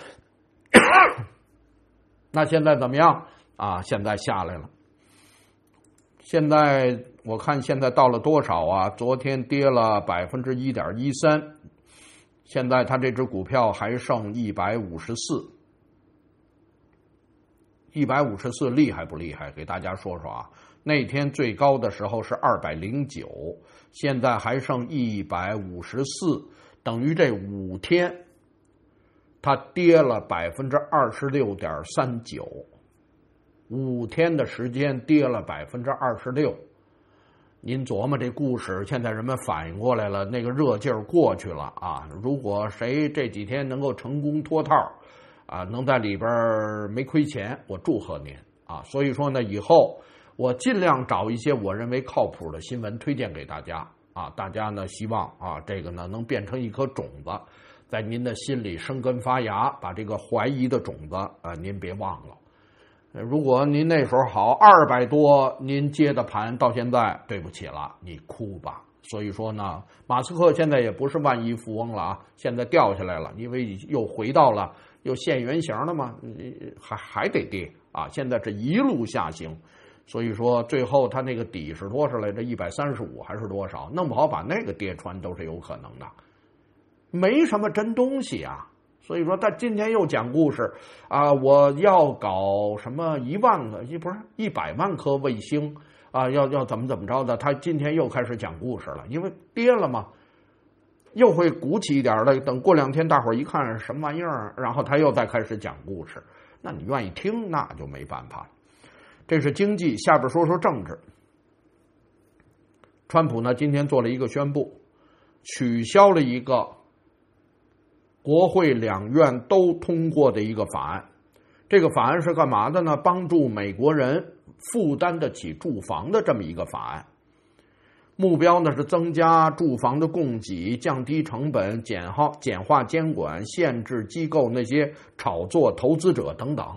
那现在怎么样啊？现在下来了，现在我看现在到了多少啊？昨天跌了百分之一点一三。现在他这只股票还剩一百五十四，一百五十四厉害不厉害？给大家说说啊， 那天最高的时候是二百零九，现在还剩一百五十四，等于这五天它跌了百分之二十六点三九，五天的时间跌了百分之二十六。您琢磨这故事，现在人们反应过来了，那个热劲儿过去了啊！如果谁这几天能够成功脱套啊，能在里边没亏钱，我祝贺您啊！所以说呢，以后我尽量找一些我认为靠谱的新闻推荐给大家啊！大家呢希望啊，这个呢能变成一颗种子，在您的心里生根发芽，把这个怀疑的种子啊，您别忘了。如果您那时候好二百多，您接的盘到现在，对不起了，你哭吧。所以说呢，马斯克现在也不是万亿富翁了啊，现在掉下来了，因为又回到了又现原形了嘛，还还得跌啊。现在这一路下行，所以说最后他那个底是多少来着？一百三十五还是多少？弄不好把那个跌穿都是有可能的，没什么真东西啊。所以说他今天又讲故事啊，我要搞什么一万个不是一百万颗卫星啊，要要怎么怎么着的，他今天又开始讲故事了，因为跌了嘛，又会鼓起一点的，等过两天大伙儿一看什么玩意儿，然后他又再开始讲故事，那你愿意听那就没办法。这是经济，下边说说政治。川普呢今天做了一个宣布，取消了一个国会两院都通过的一个法案。这个法案是干嘛的呢？帮助美国人负担得起住房的这么一个法案。目标呢是增加住房的供给，降低成本，简化简化监管，限制机构那些炒作投资者等等。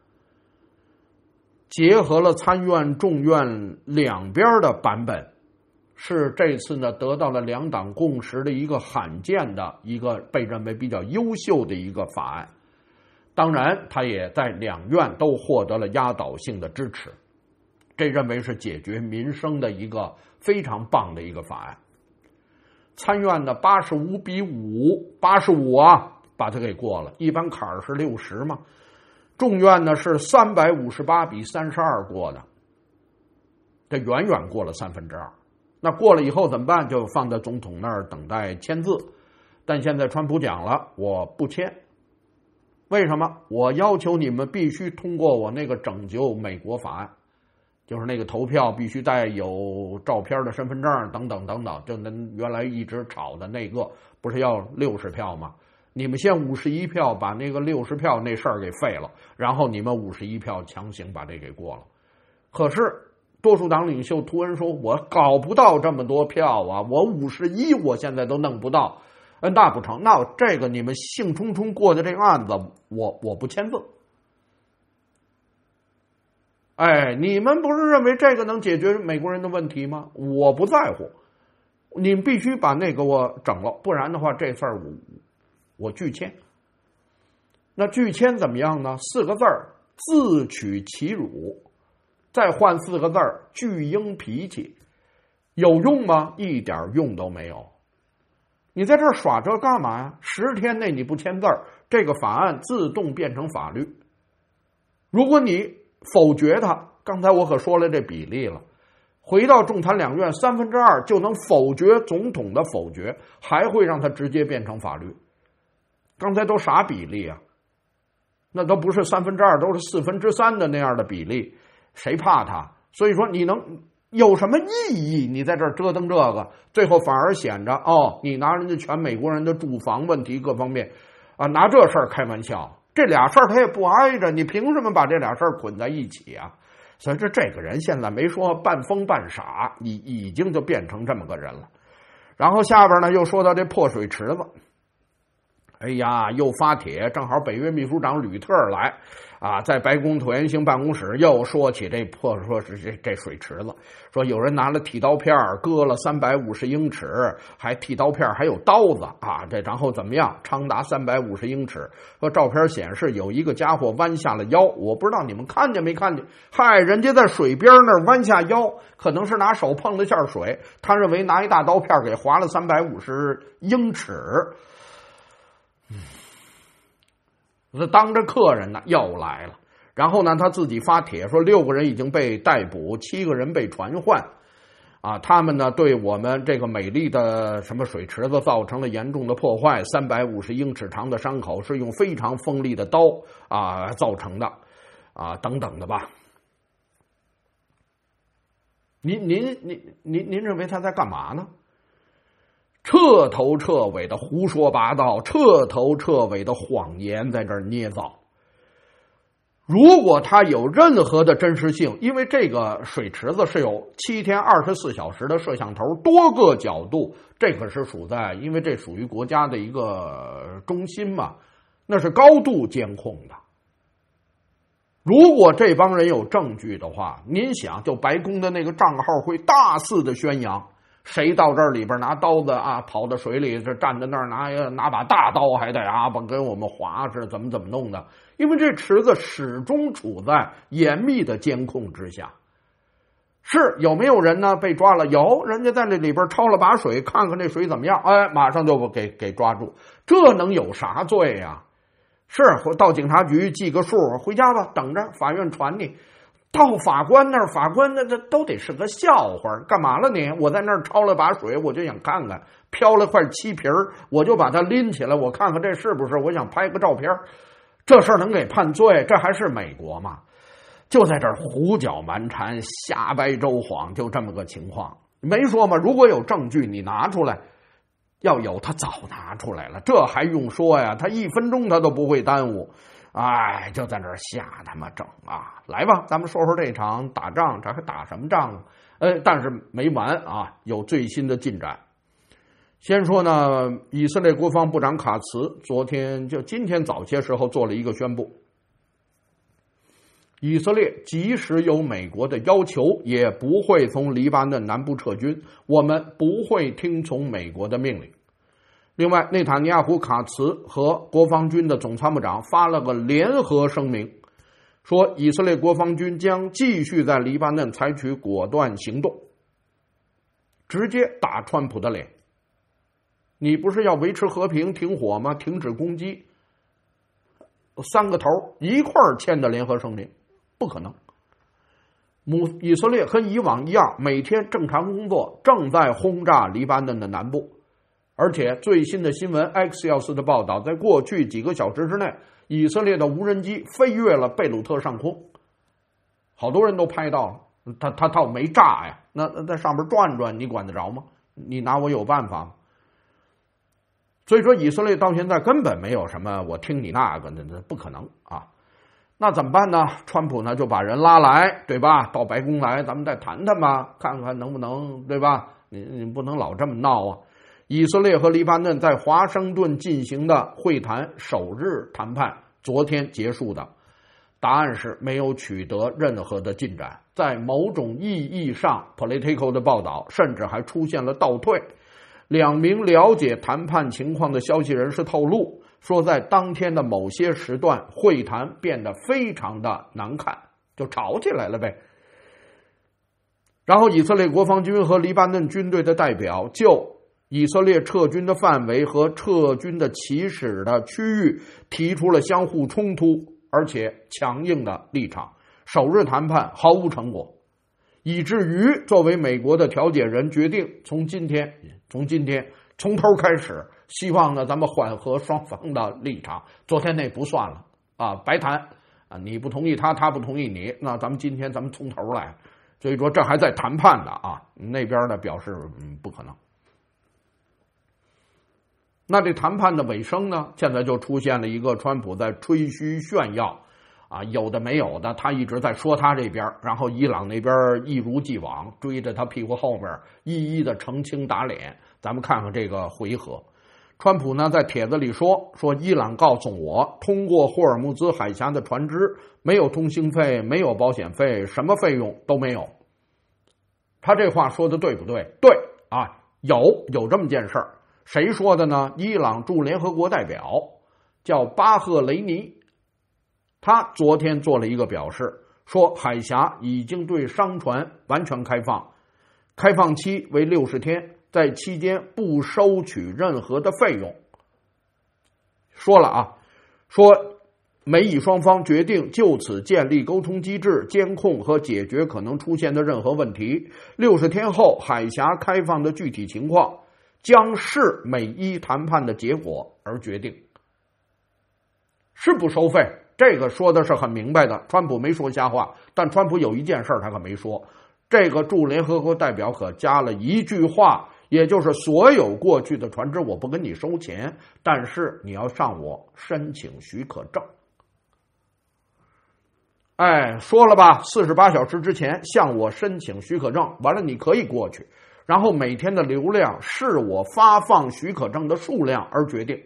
结合了参院众院两边的版本，是这次呢得到了两党共识的一个罕见的一个被认为比较优秀的一个法案。当然它也在两院都获得了压倒性的支持，这认为是解决民生的一个非常棒的一个法案。参院的八十五比五，八十五啊把它给过了，一般坎儿是六十嘛。众院呢是三百五十八比三十二过的，这远远过了三分之二。那过了以后怎么办？就放在总统那儿等待签字。但现在川普讲了，我不签。为什么？我要求你们必须通过我那个拯救美国法案，就是那个投票必须带有照片的身份证等等等等，就那原来一直吵的那个，不是要六十票吗？你们先五十一票把那个六十票那事儿给废了，然后你们五十一票强行把这给过了。可是多数党领袖图恩说，我搞不到这么多票啊，我五十一我现在都弄不到。呃，那不成，那这个你们兴冲冲过的这个案子，我我不签字。哎，你们不是认为这个能解决美国人的问题吗？我不在乎，你们必须把那个我整了，不然的话这事儿我我拒签。那拒签怎么样呢？四个字儿，自取其辱。再换四个字儿，巨婴脾气。有用吗？一点用都没有。你在这儿耍这干嘛呀？十天内你不签字儿，这个法案自动变成法律。如果你否决它，刚才我可说了这比例了，回到众参两院三分之二就能否决总统的否决，还会让它直接变成法律。刚才都啥比例啊？那都不是三分之二，都是四分之三的那样的比例，谁怕他？所以说你能有什么意义？你在这儿折腾这个，最后反而显着哦，你拿人家全美国人的住房问题各方面啊，拿这事儿开玩笑。这俩事儿他也不挨着，你凭什么把这俩事儿捆在一起啊？所以这这个人现在没说半疯半傻，已已经就变成这么个人了。然后下边呢又说到这破水池子，哎呀，又发帖，正好北约秘书长吕特来啊，在白宫椭圆形办公室又说起这破说是这这水池子，说有人拿了剃刀片割了三百五十英尺，还剃刀片还有刀子啊，这然后怎么样，长达三百五十英尺。说照片显示有一个家伙弯下了腰，我不知道你们看见没看见？嗨，人家在水边那儿弯下腰，可能是拿手碰了下水，他认为拿一大刀片给划了三百五十英尺。这当着客人呢又来了， 然后呢，他自己发帖说六个人已经被逮捕，七个人被传唤。啊，他们呢对我们这个美丽的什么水池子造成了严重的破坏，三百五十英尺长的伤口是用非常锋利的刀啊造成的，啊等等的吧。您您您您您认为他在干嘛呢？彻头彻尾的胡说八道，彻头彻尾的谎言在这儿捏造。如果它有任何的真实性，因为这个水池子是有七天二十四小时的摄像头，多个角度，这可是属在，因为这属于国家的一个中心嘛，那是高度监控的。如果这帮人有证据的话，您想，就白宫的那个账号会大肆的宣扬，谁到这里边拿刀子啊，跑到水里，这站在那儿拿拿把大刀，还得啊，跟我们划是怎么怎么弄的？因为这池子始终处在严密的监控之下。是有没有人呢被抓了？有，人家在这里边焯了把水，看看这水怎么样，哎，马上就给给抓住，这能有啥罪呀？是到警察局记个数，回家吧，等着法院传你。到法官那儿，法官那这都得是个笑话。干嘛了你？我在那儿焯了把水，我就想看看，飘了块漆皮儿，我就把它拎起来，我看看这是不是，我想拍个照片。这事儿能给判罪？这还是美国吗？就在这儿胡搅蛮缠，瞎掰周谎，就这么个情况。没说嘛，如果有证据，你拿出来。要有他早拿出来了，这还用说呀？他一分钟他都不会耽误。哎，就在这儿瞎他妈整啊！来吧，咱们说说这场打仗，这还打什么仗啊？呃，但是没完啊，有最新的进展。先说呢，以色列国防部长卡茨昨天就今天早些时候做了一个宣布，以色列即使有美国的要求，也不会从黎巴嫩南部撤军，我们不会听从美国的命令。另外，内塔尼亚胡、卡茨和国防军的总参谋长发了个联合声明，说以色列国防军将继续在黎巴嫩采取果断行动，直接打川普的脸。你不是要维持和平、停火吗？停止攻击，三个头一块儿签的联合声明，不可能。以色列和以往一样，每天正常工作，正在轰炸黎巴嫩的南部。而且最新的新闻 Axios 的报道，在过去几个小时之内，以色列的无人机飞越了贝鲁特上空，好多人都拍到了。他他倒没炸呀，那在上面转转，你管得着吗？你拿我有办法吗？所以说，以色列到现在根本没有什么我听你那个，那那不可能啊。那怎么办呢？川普呢就把人拉来，对吧？到白宫来，咱们再谈谈吧，看看能不能，对吧？你你不能老这么闹啊。以色列和黎巴嫩在华盛顿进行的会谈首日谈判昨天结束的，答案是没有取得任何的进展。在某种意义上 Politico 的报道甚至还出现了倒退。两名了解谈判情况的消息人士透露说，在当天的某些时段会谈变得非常的难看，就吵起来了呗。然后以色列国防军和黎巴嫩军队的代表就以色列撤军的范围和撤军的起始的区域提出了相互冲突而且强硬的立场，首日谈判毫无成果，以至于作为美国的调解人决定从今天从今天从头开始，希望呢咱们缓和双方的立场。昨天那不算了啊，白谈啊，你不同意他，他不同意你，那咱们今天咱们从头来。所以说这还在谈判的啊，那边呢表示嗯不可能。那这谈判的尾声呢，现在就出现了一个川普在吹嘘炫耀啊，有的没有的，他一直在说他这边，然后伊朗那边一如既往追着他屁股后面一一的澄清打脸。咱们看看这个回合，川普呢在帖子里说说伊朗告诉我，通过霍尔木兹海峡的船只没有通行费，没有保险费，什么费用都没有。他这话说的对不对？对啊，有有这么件事儿。谁说的呢？伊朗驻联合国代表叫巴赫雷尼，他昨天做了一个表示，说海峡已经对商船完全开放，开放期为六十天，在期间不收取任何的费用。说了啊，说美以双方决定就此建立沟通机制，监控和解决可能出现的任何问题。六十天后，海峡开放的具体情况将视美伊谈判的结果而决定。是不收费，这个说的是很明白的，川普没说瞎话。但川普有一件事他可没说，这个驻联合国代表可加了一句话，也就是所有过去的船只我不跟你收钱，但是你要向我申请许可证。哎，说了吧，四十八小时之前向我申请许可证，完了你可以过去，然后每天的流量视我发放许可证的数量而决定。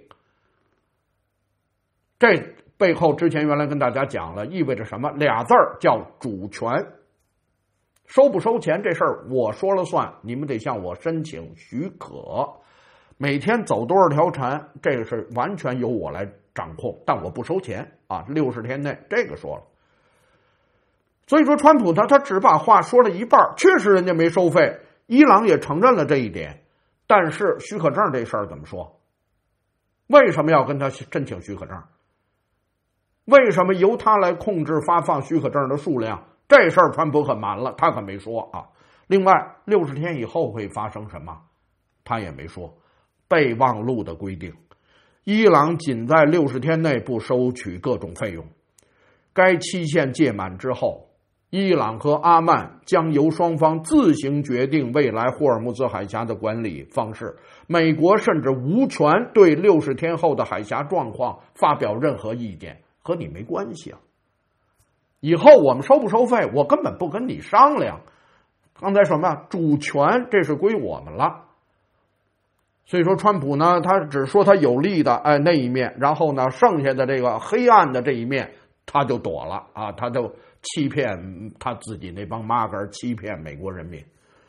这背后之前原来跟大家讲了，意味着什么？俩字儿叫主权。收不收钱这事儿我说了算，你们得向我申请许可。每天走多少条船，这个是完全由我来掌控，但我不收钱啊，六十天内这个说了。所以说川普他他只把话说了一半，确实人家没收费，伊朗也承认了这一点，但是许可证这事儿怎么说？为什么要跟他申请许可证？为什么由他来控制发放许可证的数量？这事儿川普可瞒了，他可没说啊。另外，六十天以后会发生什么？他也没说。备忘录的规定，伊朗仅在六十天内不收取各种费用。该期限届满之后，伊朗和阿曼将由双方自行决定未来霍尔木兹海峡的管理方式。美国甚至无权对六十天后的海峡状况发表任何意见，和你没关系啊。以后我们收不收费，我根本不跟你商量。刚才什么主权，这是归我们了。所以说川普呢，他只说他有利的哎那一面，然后呢剩下的这个黑暗的这一面他就躲了啊，他就欺骗他自己那帮妈根，欺骗美国人民，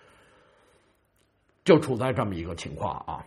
就处在这么一个情况啊。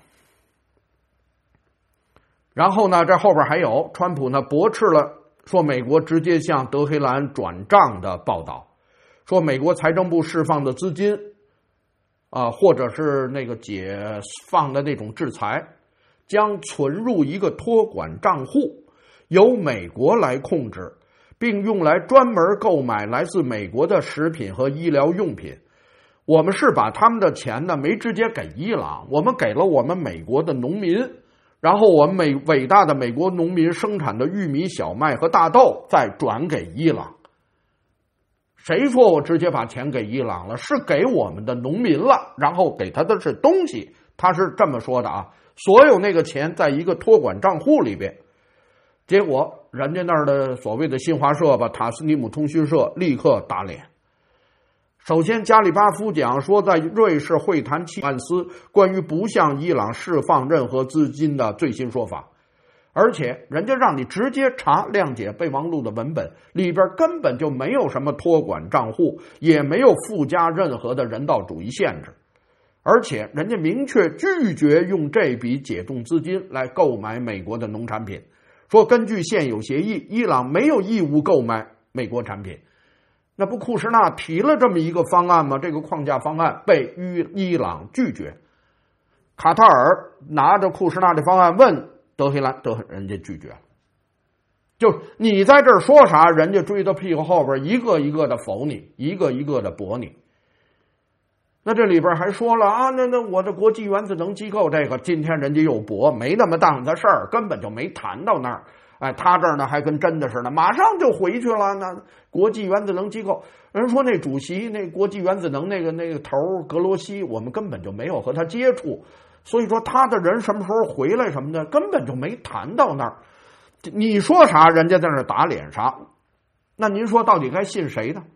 然后呢这后边还有川普呢驳斥了说美国直接向德黑兰转账的报道，说美国财政部释放的资金啊、呃，或者是那个解放的那种制裁，将存入一个托管账户，由美国来控制，并用来专门购买来自美国的食品和医疗用品。我们是把他们的钱呢没直接给伊朗，我们给了我们美国的农民，然后我们美伟大的美国农民生产的玉米、小麦和大豆再转给伊朗。谁说我直接把钱给伊朗了？是给我们的农民了，然后给他的是东西，他是这么说的啊。所有那个钱在一个托管账户里边，结果人家那儿的所谓的新华社吧，塔斯尼姆通讯社立刻打脸。首先，加里巴夫讲说，在瑞士会谈期暗斯关于不向伊朗释放任何资金的最新说法，而且人家让你直接查谅解备忘录的文本，里边根本就没有什么托管账户，也没有附加任何的人道主义限制，而且人家明确拒绝用这笔解冻资金来购买美国的农产品，说根据现有协议，伊朗没有义务购买美国产品。那不库什纳提了这么一个方案吗？这个框架方案被伊朗拒绝。卡塔尔拿着库什纳的方案问德黑兰，德人家拒绝了。就是你在这儿说啥，人家追到屁股后边一个一个的否你，一个一个的驳你。那这里边还说了啊，那那我的国际原子能机构这个今天人家又驳，没那么档子事儿，根本就没谈到那儿。哎，他这儿呢还跟真的似的，马上就回去了。那国际原子能机构，人说那主席，那国际原子能那个那个头格罗西，我们根本就没有和他接触，所以说他的人什么时候回来什么的，根本就没谈到那儿。你说啥，人家在那儿打脸啥。那您说到底该信谁呢？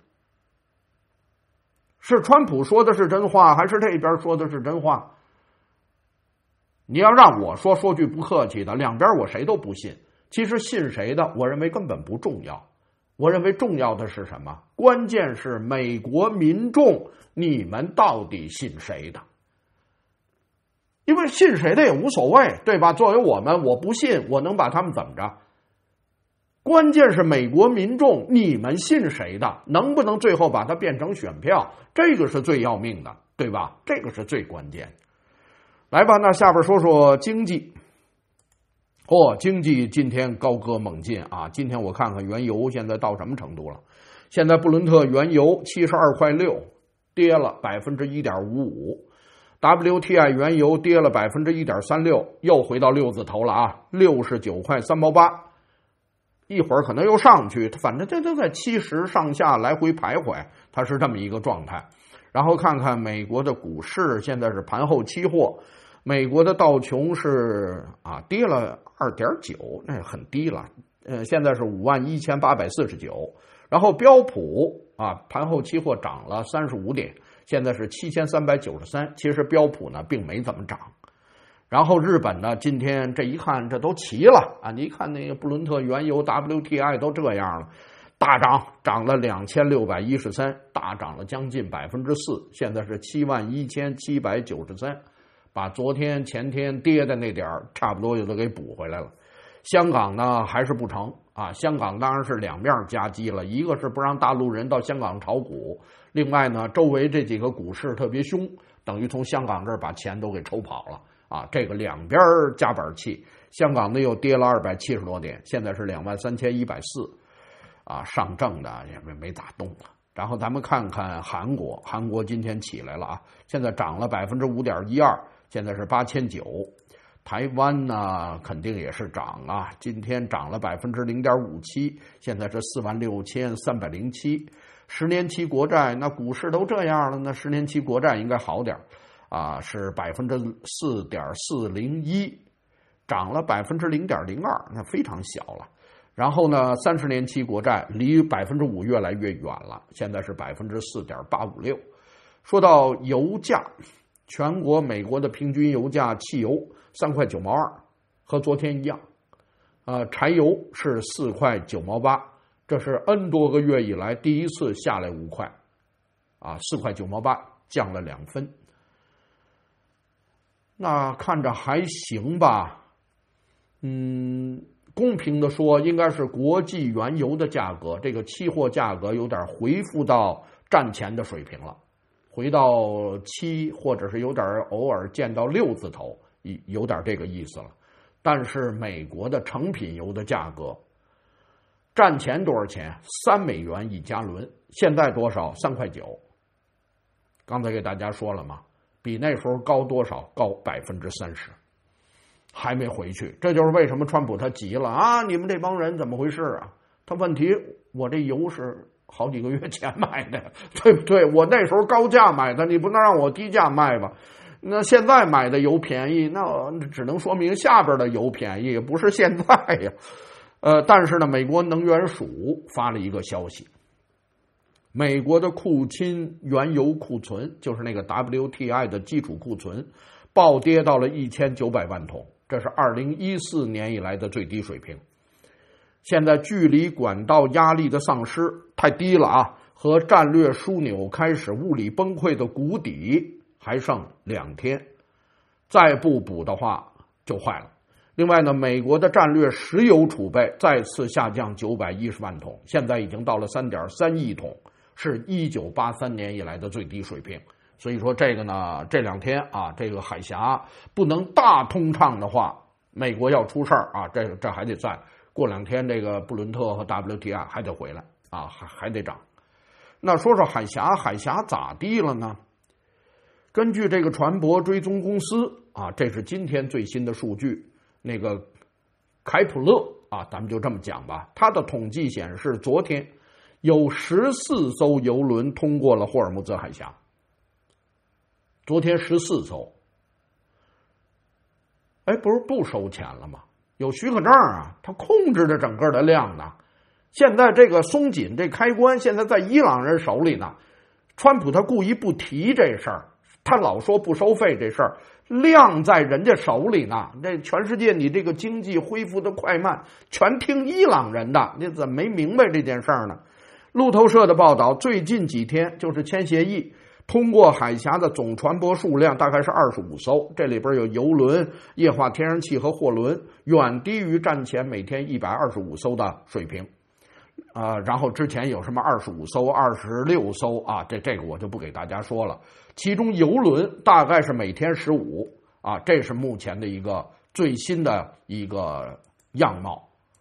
是川普说的是真话，还是这边说的是真话？你要让我说，说句不客气的，两边我谁都不信。其实信谁的，我认为根本不重要。我认为重要的是什么？关键是美国民众，你们到底信谁的？因为信谁的也无所谓，对吧？作为我们，我不信，我能把他们怎么着？关键是美国民众，你们信谁的？能不能最后把它变成选票？这个是最要命的，对吧？这个是最关键。来吧，那下边说说经济。 哦，经济今天高歌猛进啊！今天我看看原油现在到什么程度了？现在布伦特原油七十二块六，跌了百分之一点五五 ；W T I 原油跌了百分之一点三六，又回到六字头了啊，六十九块三毛八。一会儿可能又上去，反正这都在七十上下来回徘徊，它是这么一个状态。然后看看美国的股市，现在是盘后期货。美国的道琼是啊跌了 二点九， 那很低了，呃，现在是五万一千八百四十九。然后标普啊盘后期货涨了三十五点，现在是七千三百九十三。其实标普呢并没怎么涨。然后日本呢今天这一看这都齐了啊，你看那个布伦特原油 W T I 都这样了，大涨，涨了两千六百一十三，大涨了将近百分之四，现在是七万一千七百九十三。把昨天前天跌的那点儿差不多又都给补回来了。香港呢还是不成啊，香港当然是两面夹击了，一个是不让大陆人到香港炒股，另外呢周围这几个股市特别凶，等于从香港这儿把钱都给抽跑了啊，这个两边加板气。香港呢又跌了二百七十多点，现在是两万三千一百四啊，上证的也没没咋动了。然后咱们看看韩国，韩国今天起来了啊，现在涨了百分之五点一二，现在是八千九。台湾呢肯定也是涨啊，今天涨了百分之零点五七，现在是四万六千三百零七。十年期国债，那股市都这样了，那十年期国债应该好点啊，是百分之四点四零一，涨了百分之零点零二，那非常小了。然后呢，三十年期国债离百分之五越来越远了，现在是百分之四点八五六。说到油价，全国美国的平均油价，汽油三块九毛二，和昨天一样。呃，柴油是四块九毛八，这是 N 多个月以来第一次下来五块，啊，四块九毛八，降了两分。那看着还行吧，嗯。公平的说，应该是国际原油的价格，这个期货价格有点恢复到战前的水平了，回到七或者是有点偶尔见到六字头，有点这个意思了。但是美国的成品油的价格，战前多少钱？三美元一加仑，现在多少？三块九。刚才给大家说了嘛，比那时候高多少？高百分之三十。还没回去，这就是为什么川普他急了啊！你们这帮人怎么回事啊？他问题，我这油是好几个月前买的，对不对？我那时候高价买的，你不能让我低价卖吧？那现在买的油便宜，那只能说明下边的油便宜，不是现在呀。呃，但是呢，美国能源署发了一个消息，美国的库钦原油库存，就是那个 W T I 的基础库存，暴跌到了一千九百万桶。这是二零一四年以来的最低水平。现在距离管道压力的丧失太低了啊，和战略枢纽开始物理崩溃的谷底还剩两天，再不补的话就坏了。另外呢，美国的战略石油储备再次下降九百一十万桶，现在已经到了 三点三亿桶，是一九八三年以来的最低水平。所以说这个呢，这两天啊，这个海峡不能大通畅的话，美国要出事儿啊，这这还得在过两天，这个布伦特和 W T I 还得回来啊，还还得涨。那说说海峡，海峡咋地了呢？根据这个船舶追踪公司啊，这是今天最新的数据，那个凯普勒啊，咱们就这么讲吧，它的统计显示，昨天有十四艘油轮通过了霍尔木兹海峡。昨天十四艘，哎，不是不收钱了吗？有许可证啊，他控制着整个的量呢。现在这个松紧这开关，现在在伊朗人手里呢。川普他故意不提这事儿，他老说不收费这事儿，量在人家手里呢。这全世界你这个经济恢复的快慢，全听伊朗人的，你怎么没明白这件事儿呢？路透社的报道，最近几天就是签协议。通过海峡的总船舶数量大概是二十五艘，这里边有油轮、液化天然气和货轮，远低于战前每天一百二十五艘的水平。呃，然后之前有什么二十五艘、二十六艘啊，这这个我就不给大家说了。其中油轮大概是每天十五啊，这是目前的一个最新的一个样貌。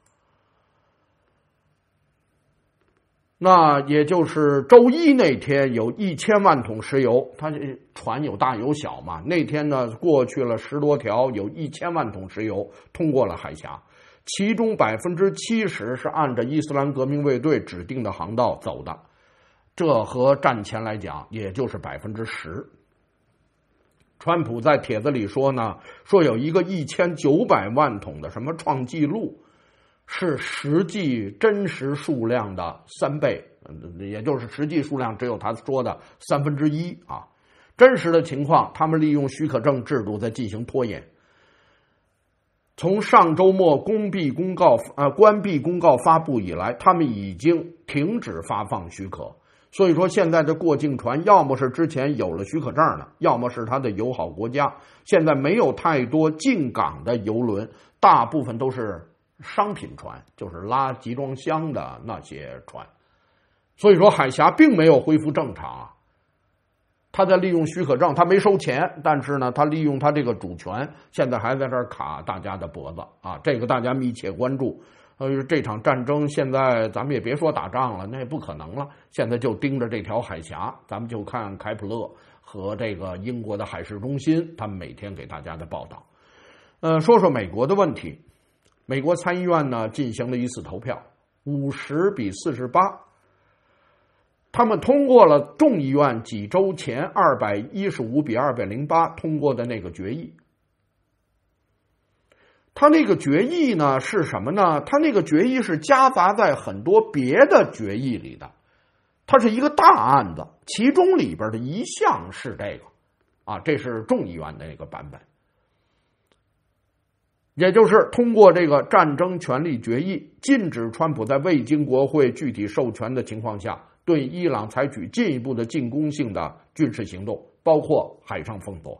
那也就是周一那天有一千万桶石油，它这船有大有小嘛。那天呢过去了十多条，有一千万桶石油通过了海峡，其中百分之七十是按照伊斯兰革命卫队指定的航道走的，这和战前来讲也就是百分之十。川普在帖子里说呢，说有一个一千九百万桶的什么创纪录。是实际真实数量的三倍，也就是实际数量只有他说的三分之一啊。真实的情况，他们利用许可证制度在进行拖延。从上周末公闭公告呃关闭公告发布以来，他们已经停止发放许可。所以说，现在的过境船要么是之前有了许可证的，要么是它的友好国家。现在没有太多进港的邮轮，大部分都是商品船，就是拉集装箱的那些船。所以说海峡并没有恢复正常啊。他在利用许可证，他没收钱，但是呢他利用他这个主权，现在还在这儿卡大家的脖子啊，这个大家密切关注。呃，这场战争现在咱们也别说打仗了，那也不可能了，现在就盯着这条海峡，咱们就看凯普勒和这个英国的海事中心他们每天给大家的报道。呃，说说美国的问题。美国参议院呢进行了一次投票，五十比四十八，他们通过了众议院几周前二百一十五比二百零八通过的那个决议。他那个决议呢是什么呢？他那个决议是夹杂在很多别的决议里的，它是一个大案子，其中里边的一项是这个啊，这是众议院的那个版本。也就是通过这个战争权利决议，禁止川普在未经国会具体授权的情况下对伊朗采取进一步的进攻性的军事行动，包括海上封锁。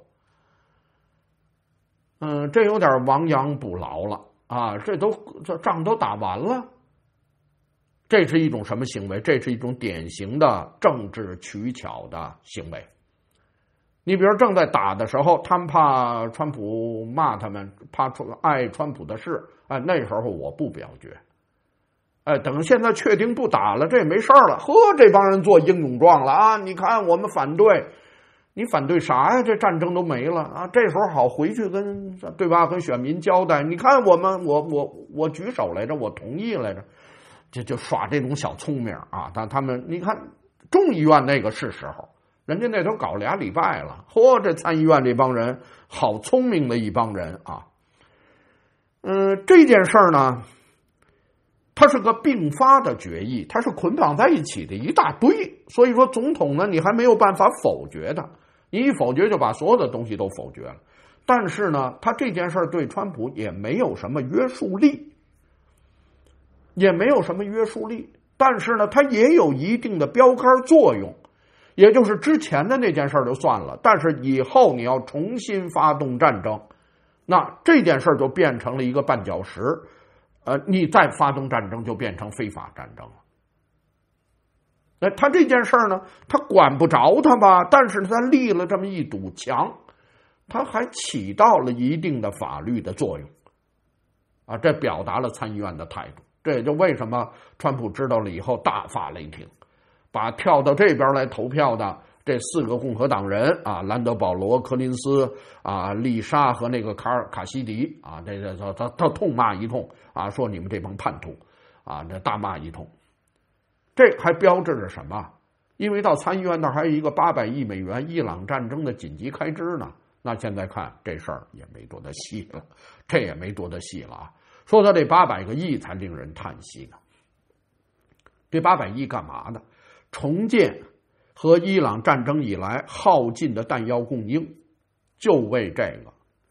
嗯，这有点亡羊补牢了啊！这都这仗都打完了，这是一种什么行为？这是一种典型的政治取巧的行为。你比如正在打的时候，他们怕川普骂他们，怕爱川普的事，哎，那时候我不表决，哎，等现在确定不打了，这也没事了。呵，这帮人做英勇状了啊！你看我们反对，你反对啥呀？这战争都没了啊！这时候好回去跟对吧？跟选民交代，你看我们，我我我举手来着，我同意来着，就就耍这种小聪明啊！但他们你看众议院那个是时候。人家那都搞俩礼拜了，嚯！这参议院这帮人好聪明的一帮人啊。嗯，这件事儿呢，它是个并发的决议，它是捆绑在一起的一大堆。所以说，总统呢，你还没有办法否决的，你一否决就把所有的东西都否决了。但是呢，他这件事儿对川普也没有什么约束力，也没有什么约束力。但是呢，它也有一定的标杆作用。也就是之前的那件事就算了，但是以后你要重新发动战争，那这件事就变成了一个绊脚石，呃，你再发动战争就变成非法战争了。那他这件事呢，他管不着他吧，但是他立了这么一堵墙，他还起到了一定的法律的作用，啊，这表达了参议院的态度。这也就为什么川普知道了以后大发雷霆。把跳到这边来投票的这四个共和党人啊，兰德保罗、柯林斯啊、丽莎和那个卡尔卡西迪啊，这这他他他痛骂一通啊，说你们这帮叛徒啊，这大骂一通。这还标志着什么？因为到参议院那还有一个八百亿美元伊朗战争的紧急开支呢。那现在看这事儿也没多大戏了，这也没多大戏了啊。说到这八百个亿才令人叹息呢。这八百亿干嘛的？重建和伊朗战争以来耗尽的弹药供应，就为这个。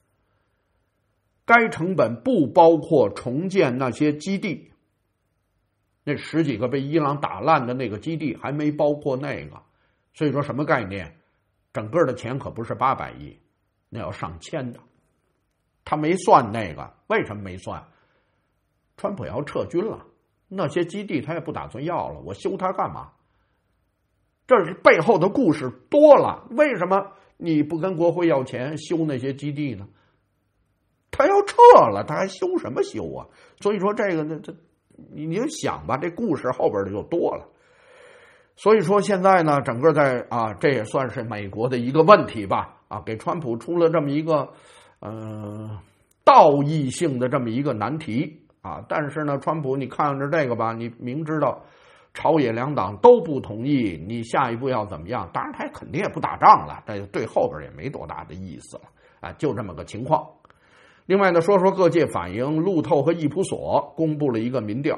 该成本不包括重建那些基地，那十几个被伊朗打烂的那个基地还没包括那个。所以说什么概念？整个的钱可不是八百亿，那要上千的。他没算那个，为什么没算？川普要撤军了，那些基地他也不打算要了，我修它干嘛？这是背后的故事多了，为什么你不跟国会要钱修那些基地呢？ 他要撤了，他还修什么修啊？所以说这个呢，这你你就想吧，这故事后边的就多了。所以说现在呢，整个在啊，这也算是美国的一个问题吧，啊，给川普出了这么一个呃道义性的这么一个难题啊。但是呢，川普你看着这个吧，你明知道朝野两党都不同意，你下一步要怎么样？当然他肯定也不打仗了，这对后边也没多大的意思了啊，就这么个情况。另外呢，说说各界反应，路透和易普所公布了一个民调。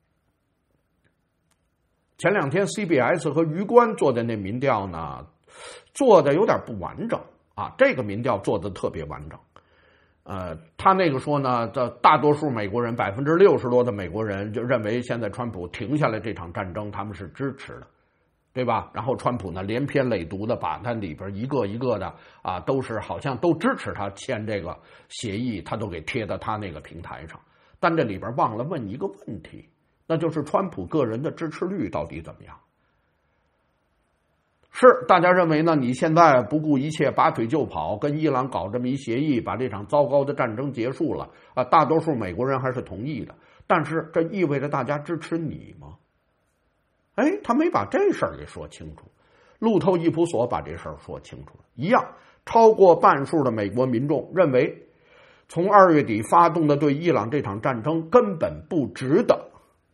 前两天 C B S 和余观做的那民调呢，做的有点不完整啊，这个民调做的特别完整。呃，他那个说呢，这大多数美国人，百分之六十多的美国人就认为现在川普停下来这场战争，他们是支持的，对吧？然后川普呢连篇累牍的把他里边一个一个的啊，都是好像都支持他签这个协议，他都给贴到他那个平台上。但这里边忘了问一个问题，那就是川普个人的支持率到底怎么样？是大家认为呢？你现在不顾一切拔腿就跑，跟伊朗搞这么一协议，把这场糟糕的战争结束了啊！大多数美国人还是同意的，但是这意味着大家支持你吗？哎，他没把这事儿给说清楚。路透易普所把这事儿说清楚了，一样，超过半数的美国民众认为，从二月底发动的对伊朗这场战争根本不值得，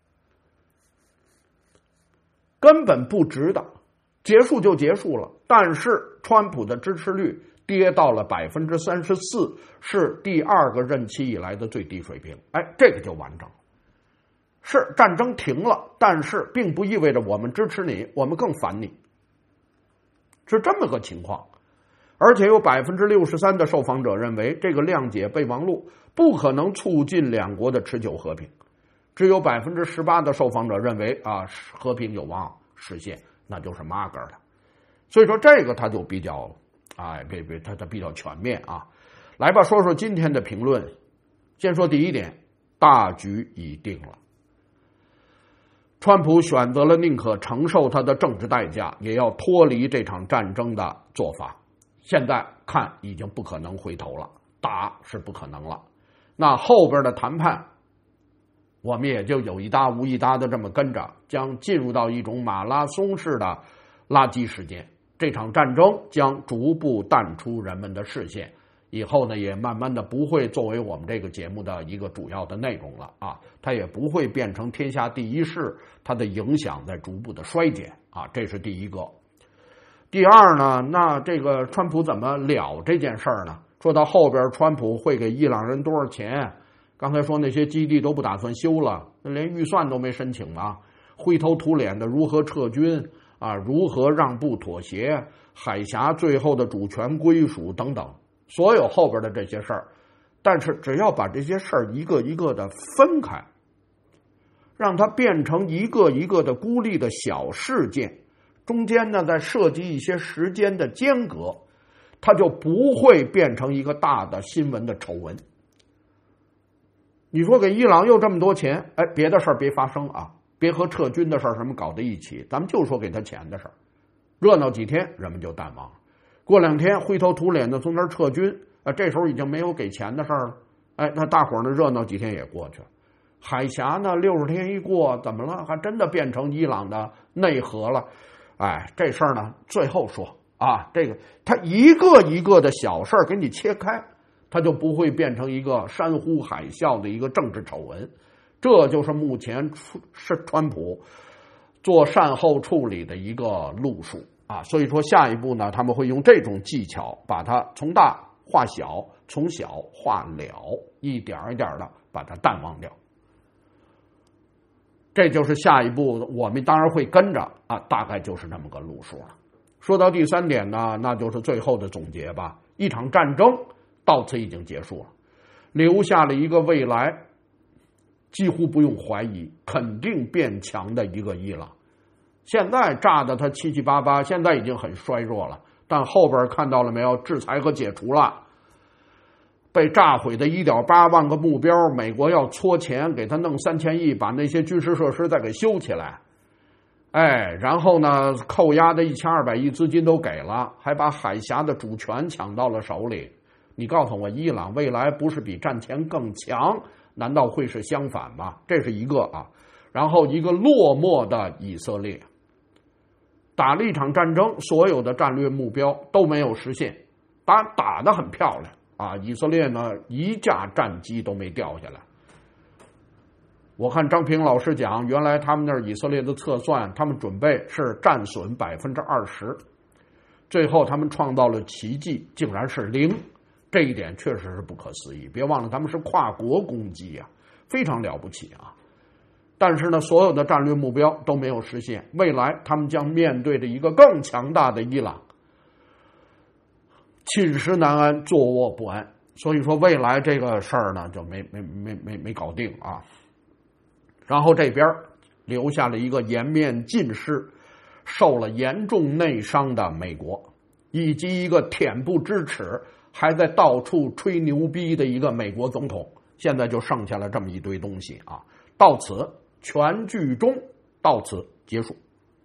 根本不值得。结束就结束了，但是川普的支持率跌到了百分之三十四，是第二个任期以来的最低水平。哎，这个就完整了。是战争停了，但是并不意味着我们支持你，我们更烦你，是这么个情况。而且有百分之六十三的受访者认为，这个谅解备忘录不可能促进两国的持久和平。只有百分之十八的受访者认为啊，和平有望实现。那就是马格的，所以说这个他就比较，哎，别别，他他比较全面啊。来吧，说说今天的评论。先说第一点，大局已定了。川普选择了宁可承受他的政治代价，也要脱离这场战争的做法。现在看已经不可能回头了，打是不可能了。那后边的谈判，我们也就有一搭无一搭的这么跟着，将进入到一种马拉松式的垃圾时间。这场战争将逐步淡出人们的视线，以后呢也慢慢的不会作为我们这个节目的一个主要的内容了啊，它也不会变成天下第一事，它的影响在逐步的衰减啊，这是第一个。第二呢，那这个川普怎么了这件事儿呢？说到后边，川普会给伊朗人多少钱？刚才说那些基地都不打算修了，连预算都没申请呢，灰头土脸的如何撤军啊？如何让步妥协？海峡最后的主权归属等等，所有后边的这些事儿，但是只要把这些事儿一个一个的分开，让它变成一个一个的孤立的小事件，中间呢再设计一些时间的间隔，它就不会变成一个大的新闻的丑闻。你说给伊朗又这么多钱，哎，别的事儿别发生啊，别和撤军的事儿什么搞在一起，咱们就说给他钱的事儿，热闹几天人们就淡忘了，过两天灰头土脸的从那儿撤军，啊，这时候已经没有给钱的事儿了，哎，那大伙儿呢热闹几天也过去了。海峡呢六十天一过，怎么了？还真的变成伊朗的内河了，哎，这事儿呢最后说啊，这个他一个一个的小事儿给你切开，它就不会变成一个山呼海啸的一个政治丑闻。这就是目前是川普做善后处理的一个路数啊。所以说下一步呢，他们会用这种技巧把它从大化小，从小化了，一点一点的把它淡忘掉。这就是下一步我们当然会跟着啊，大概就是这么个路数了。说到第三点呢，那就是最后的总结吧。一场战争到此已经结束了，留下了一个未来几乎不用怀疑肯定变强的一个伊朗。现在炸得他七七八八，现在已经很衰弱了，但后边看到了没有，制裁和解除了，被炸毁的 一点八万个目标，美国要搓钱给他弄三千亿，把那些军事设施再给修起来。哎，然后呢，扣押的一千二百亿资金都给了，还把海峡的主权抢到了手里。 你告诉我，伊朗未来不是比战前更强？难道会是相反吗？这是一个啊。然后一个落寞的以色列，打了一场战争，所有的战略目标都没有实现，打打得很漂亮啊！以色列呢，一架战机都没掉下来。我看张平老师讲，原来他们那儿以色列的测算，他们准备是战损百分之二十，最后他们创造了奇迹，竟然是零，这一点确实是不可思议。别忘了，他们是跨国攻击啊，非常了不起啊！但是呢，所有的战略目标都没有实现，未来他们将面对着一个更强大的伊朗，寝食难安，坐卧不安。所以说，未来这个事儿呢，就没没没没没搞定啊。然后这边留下了一个颜面尽失、受了严重内伤的美国，以及一个恬不知耻、还在到处吹牛逼的一个美国总统。现在就剩下了这么一堆东西啊。到此。全剧终到此结束。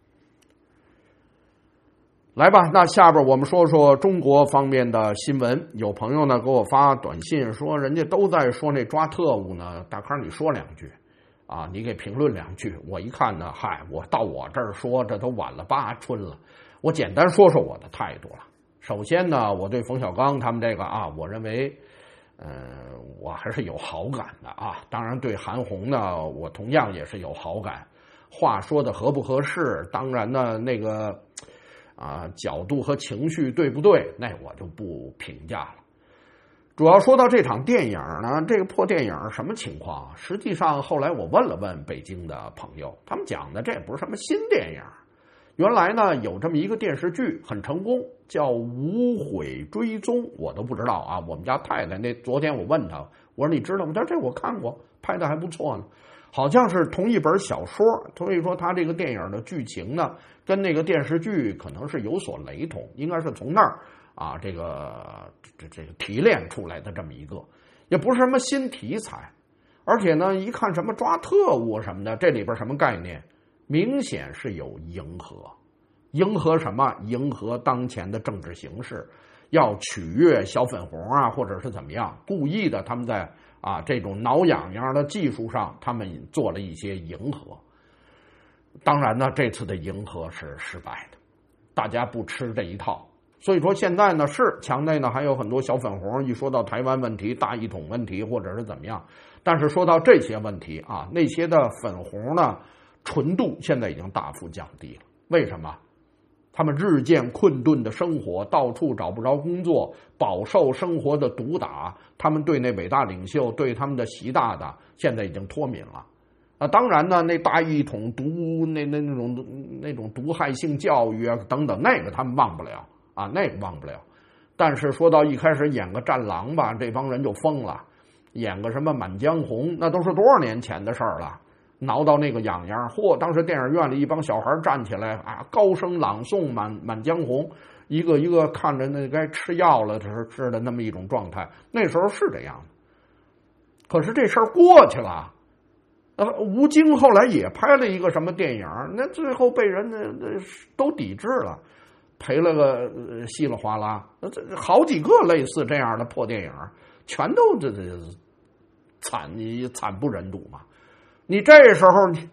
来吧，那下边我们说说中国方面的新闻。有朋友呢给我发短信说，人家都在说那抓特务呢，大康你说两句啊，你给评论两句。我一看呢，嗨，我到我这儿说，这都晚了八春了。我简单说说我的态度了。首先呢，我对冯小刚他们这个啊，我认为。呃，我还是有好感的啊。当然，对韩红呢，我同样也是有好感。话说的合不合适，当然呢，那个啊角度和情绪对不对，那我就不评价了。主要说到这场电影呢，这个破电影什么情况？实际上后来我问了问北京的朋友，他们讲的这不是什么新电影。原来呢有这么一个电视剧很成功，叫《无悔追踪》，我都不知道啊。我们家太太那昨天我问她，我说你知道吗？她说这我看过，拍的还不错呢。好像是同一本小说，所以说他这个电影的剧情呢，跟那个电视剧可能是有所雷同，应该是从那儿啊这个这这个提炼出来的这么一个，也不是什么新题材，而且呢一看什么抓特务什么的，这里边什么概念？明显是有迎合，迎合什么？迎合当前的政治形势，要取悦小粉红啊，或者是怎么样？故意的，他们在啊这种挠痒痒的技术上，他们做了一些迎合。当然呢，这次的迎合是失败的，大家不吃这一套。所以说现在呢，是墙内呢还有很多小粉红，一说到台湾问题、大一统问题，或者是怎么样，但是说到这些问题啊，那些的粉红呢？纯度现在已经大幅降低了，为什么？他们日渐困顿的生活，到处找不着工作，饱受生活的毒打，他们对那伟大领袖，对他们的习大大，现在已经脱敏了。啊，当然呢，那大一统毒那那那种那种毒害性教育啊等等，那个他们忘不了啊，那个忘不了。但是说到一开始演个战狼吧，这帮人就疯了，演个什么满江红，那都是多少年前的事儿了。挠到那个痒痒，嚯！当时电影院里一帮小孩站起来啊，高声朗诵《满满江红》，一个一个看着那该吃药了似的那么一种状态。那时候是这样的，可是这事儿过去了。呃，吴京后来也拍了一个什么电影，那最后被人那都抵制了，赔了个呃稀里哗啦。这好几个类似这样的破电影，全都这这惨惨不忍睹嘛。你这时候你，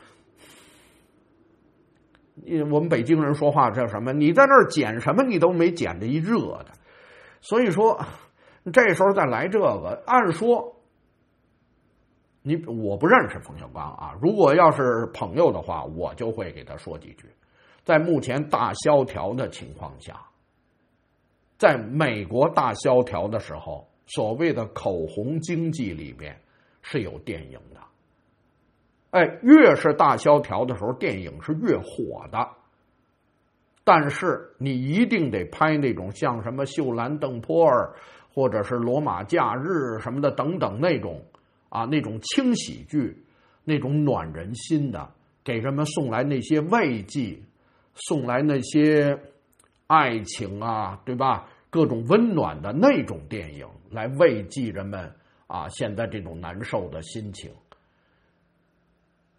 你我们北京人说话叫什么？你在那儿捡什么？你都没捡着一热的。所以说，这时候再来这个，按说，你我不认识冯小刚啊。如果要是朋友的话，我就会给他说几句。在目前大萧条的情况下，在美国大萧条的时候，所谓的口红经济里边是有电影的。哎，越是大萧条的时候，电影是越火的。但是你一定得拍那种像什么《秀兰邓波尔》或者是《罗马假日》什么的等等那种啊那种轻喜剧，那种暖人心的，给人们送来那些慰藉，送来那些爱情啊，对吧？各种温暖的那种电影，来慰藉人们啊现在这种难受的心情。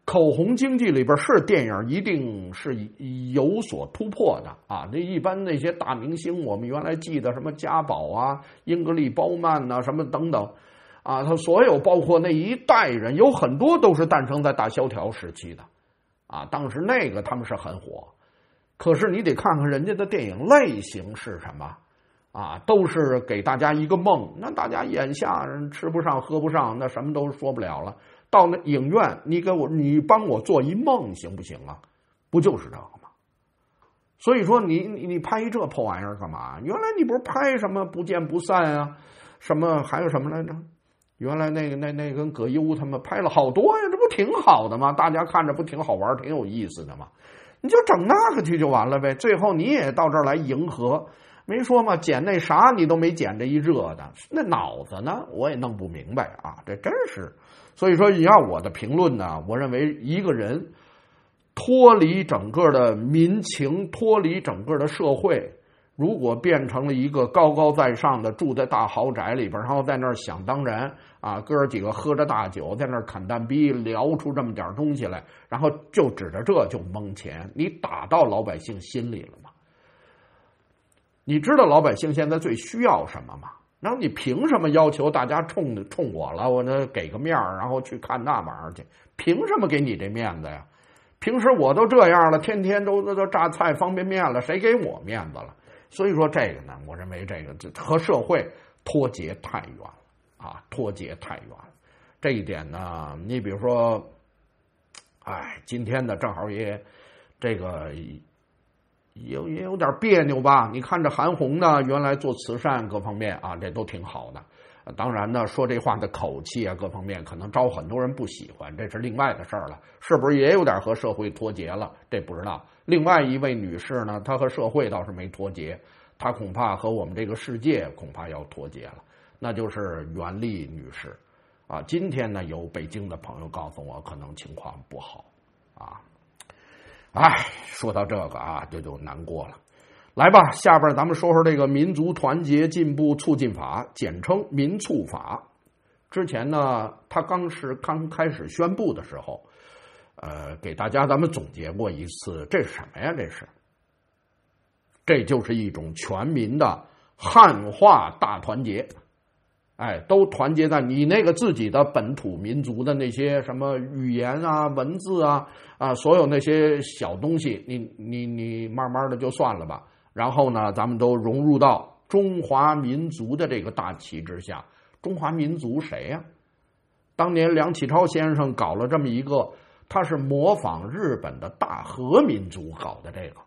口红经济里边是电影一定是有所突破的啊！这一般那些大明星，我们原来记得什么嘉宝啊、英格丽褒曼呐、啊，什么等等，啊，他所有包括那一代人，有很多都是诞生在大萧条时期的，啊，当时那个他们是很火。可是你得看看人家的电影类型是什么，啊，都是给大家一个梦。那大家眼下吃不上喝不上，那什么都说不了了。到那影院，你给我，你帮我做一梦行不行啊？不就是这个吗？所以说你你你拍一这破玩意儿干嘛？原来你不是拍什么不见不散啊，什么还有什么来着？原来那个那那跟葛优他们拍了好多呀，这不挺好的吗？大家看着不挺好玩，挺有意思的吗？你就整那个去就完了呗。最后你也到这儿来迎合，没说嘛，捡那啥你都没捡这一热的，那脑子呢我也弄不明白啊，这真是。所以说你要我的评论呢，我认为一个人脱离整个的民情，脱离整个的社会，如果变成了一个高高在上的住在大豪宅里边，然后在那儿想当然啊，哥几个喝着大酒在那儿砍蛋逼，聊出这么点东西来，然后就指着这就蒙钱，你打到老百姓心里了吗？你知道老百姓现在最需要什么吗？然后你凭什么要求大家冲冲我了？我呢给个面然后去看那玩意儿去，凭什么给你这面子呀？平时我都这样了，天天都都都榨菜方便面了，谁给我面子了？所以说这个呢，我认为这个和社会脱节太远了啊，脱节太远了。这一点呢，你比如说，哎，今天呢正好也这个。有也有点别扭吧？你看这韩红呢，原来做慈善各方面啊，这都挺好的。当然呢，说这话的口气啊，各方面可能招很多人不喜欢，这是另外的事儿了。是不是也有点和社会脱节了？这不知道。另外一位女士呢，她和社会倒是没脱节，她恐怕和我们这个世界恐怕要脱节了。那就是袁丽女士啊。今天呢，有北京的朋友告诉我，可能情况不好啊。哎，说到这个啊，就就难过了。来吧，下边咱们说说这个民族团结进步促进法，简称民促法。之前呢，他刚是刚开始宣布的时候，呃，给大家咱们总结过一次，这是什么呀？这是，这就是一种全民的汉化大团结。哎，都团结在你那个自己的本土民族的那些什么语言啊、文字啊啊，所有那些小东西，你你你慢慢的就算了吧。然后呢，咱们都融入到中华民族的这个大旗之下。中华民族谁呀？当年梁启超先生搞了这么一个，他是模仿日本的大和民族搞的这个。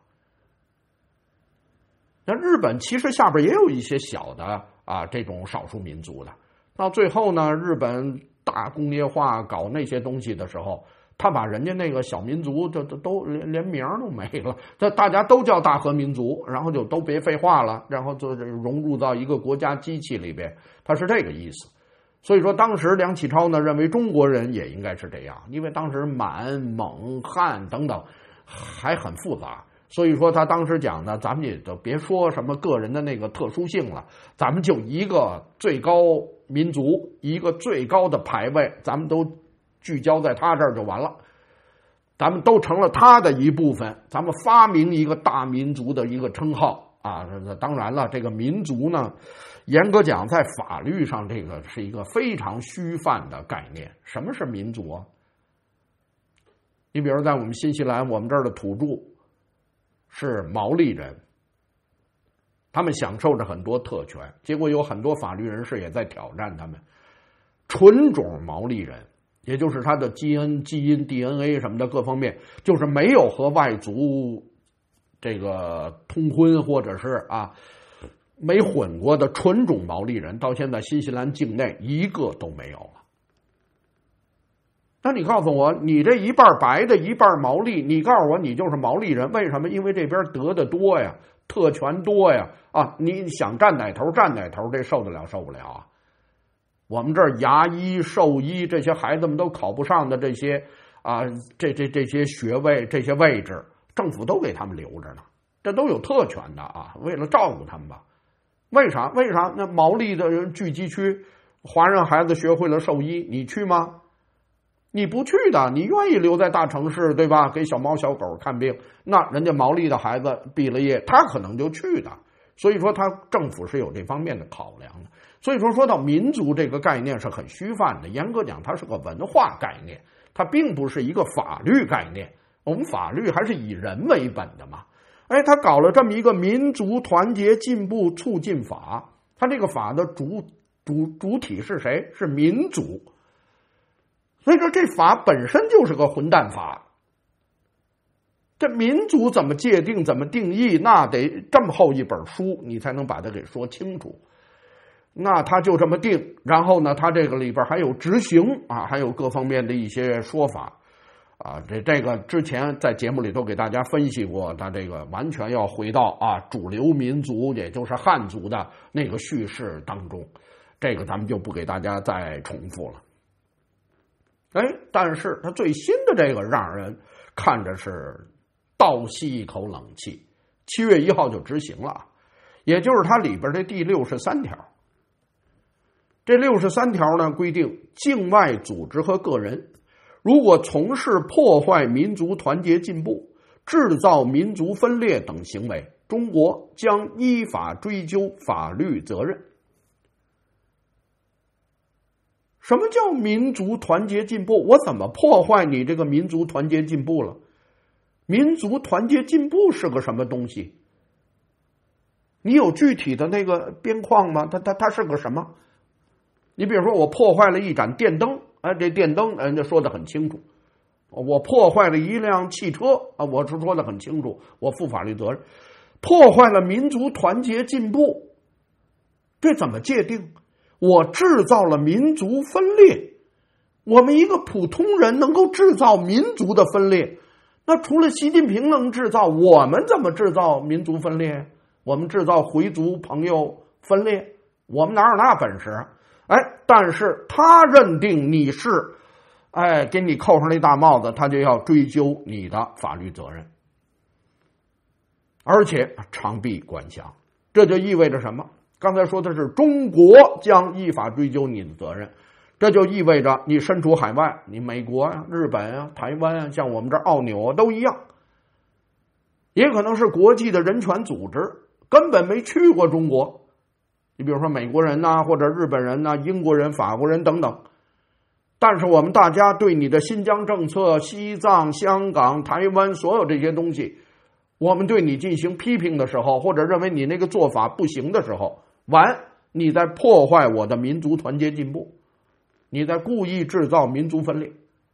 那日本其实下边也有一些小的啊，这种少数民族的。到最后呢，日本大工业化搞那些东西的时候，他把人家那个小民族就都都连连名都没了，这大家都叫大和民族，然后就都别废话了，然后就融入到一个国家机器里边，他是这个意思。所以说，当时梁启超呢认为中国人也应该是这样，因为当时满、蒙、汉等等还很复杂。所以说他当时讲呢，咱们也就别说什么个人的那个特殊性了，咱们就一个最高民族，一个最高的排位，咱们都聚焦在他这儿就完了，咱们都成了他的一部分，咱们发明一个大民族的一个称号啊。当然了，这个民族呢，严格讲在法律上这个是一个非常虚泛的概念。什么是民族啊？你比如在我们新西兰，我们这儿的土著是毛利人，他们享受着很多特权，结果有很多法律人士也在挑战他们。纯种毛利人，也就是他的基因、基因 D N A 什么的各方面，就是没有和外族这个通婚或者是啊没混过的纯种毛利人，到现在新西兰境内一个都没有了。那你告诉我，你这一半白的，一半毛利，你告诉我你就是毛利人，为什么？因为这边得的多呀，特权多呀，啊，你想占哪头占哪头，这受得了受不了啊？我们这儿牙医、兽医这些孩子们都考不上的这些啊，这这这些学位、这些位置，政府都给他们留着呢，这都有特权的啊，为了照顾他们吧。为啥？为啥？那毛利的聚集区，华人孩子学会了兽医，你去吗？ 你不去的，你愿意留在大城市，对吧？给小猫小狗看病，那人家毛利的孩子毕了业，他可能就去的。所以说，他政府是有这方面的考量的。所以说，说到民族这个概念是很虚泛的，严格讲，它是个文化概念，它并不是一个法律概念。我们法律还是以人为本的嘛。哎，他搞了这么一个民族团结进步促进法，他这个法的主主主体是谁？是民族。所以说，这法本身就是个混蛋法。这民族怎么界定、怎么定义，那得这么厚一本书，你才能把它给说清楚。那他就这么定，然后呢，他这个里边还有执行啊，还有各方面的一些说法啊。这这个之前在节目里都给大家分析过，他这个完全要回到啊主流民族，也就是汉族的那个叙事当中，这个咱们就不给大家再重复了。哎，但是他最新的这个让人看着是倒吸一口冷气，七月一号就执行了，也就是它里边的第六十三条。这六十三条呢规定，境外组织和个人如果从事破坏民族团结进步、制造民族分裂等行为，中国将依法追究法律责任。什么叫民族团结进步？我怎么破坏你这个民族团结进步了？民族团结进步是个什么东西？你有具体的那个边框吗？它它它是个什么？你比如说，我破坏了一盏电灯，哎，这电灯人家说的很清楚。我破坏了一辆汽车啊，我是说的很清楚，我负法律责任。破坏了民族团结进步，这怎么界定？我制造了民族分裂。我们一个普通人能够制造民族的分裂，那除了习近平能制造，我们怎么制造民族分裂？我们制造回族朋友分裂，我们哪有那本事啊？哎，但是他认定你是，哎，给你扣上了一大帽子，他就要追究你的法律责任，而且长臂管辖。这就意味着什么？刚才说的是中国将依法追究你的责任，这就意味着你身处海外，你美国啊、日本啊、台湾啊，像我们这澳纽啊都一样，也可能是国际的人权组织根本没去过中国。你比如说美国人呐、啊，或者日本人呐、啊、英国人、法国人等等，但是我们大家对你的新疆政策、西藏、香港、台湾所有这些东西，我们对你进行批评的时候，或者认为你那个做法不行的时候，完，你在破坏我的民族团结进步，你在故意制造民族分裂。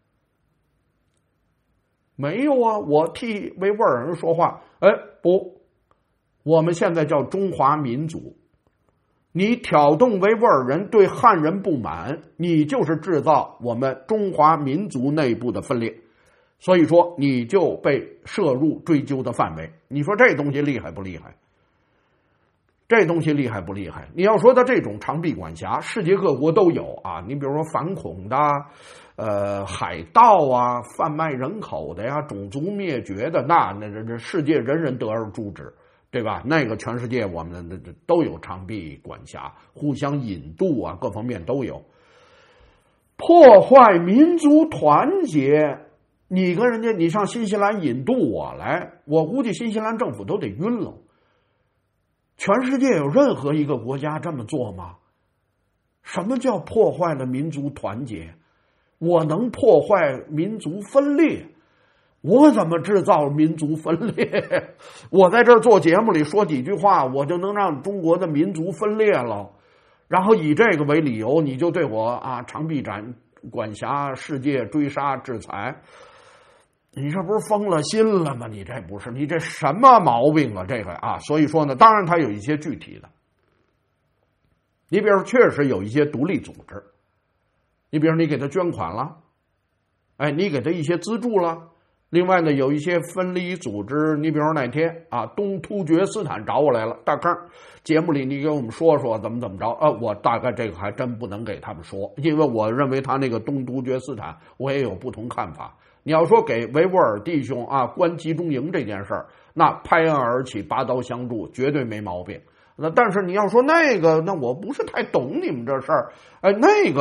没有啊，我替维吾尔人说话，哎，不，我们现在叫中华民族。你挑动维吾尔人对汉人不满，你就是制造我们中华民族内部的分裂，所以说你就被涉入追究的范围。你说这东西厉害不厉害？这东西厉害不厉害？你要说的这种长臂管辖，世界各国都有啊。你比如说反恐的，呃，海盗啊，贩卖人口的呀，种族灭绝的，那那这世界人人得而诛之。对吧？那个全世界我们的都有长臂管辖，互相引渡啊，各方面都有。破坏民族团结，你跟人家，你上新西兰引渡我来，我估计新西兰政府都得晕了。全世界有任何一个国家这么做吗？什么叫破坏了民族团结？我能破坏民族分裂？我怎么制造民族分裂？我在这儿做节目里说几句话，我就能让中国的民族分裂了，然后以这个为理由，你就对我啊长臂斩管辖、世界追杀、制裁，你这不是疯了心了吗？你这不是，你这什么毛病啊？这个啊，所以说呢，当然它有一些具体的，你比如说确实有一些独立组织，你比如说你给他捐款了，哎，你给他一些资助了。另外呢，有一些分离组织，你比如说哪天啊，东突厥斯坦找我来了，大坑，节目里你给我们说说怎么怎么着啊？我大概这个还真不能给他们说，因为我认为他那个东突厥斯坦，我也有不同看法。你要说给维吾尔弟兄啊关集中营这件事儿，那拍案而起，拔刀相助，绝对没毛病。那但是你要说那个，那我不是太懂你们这事儿，哎，那个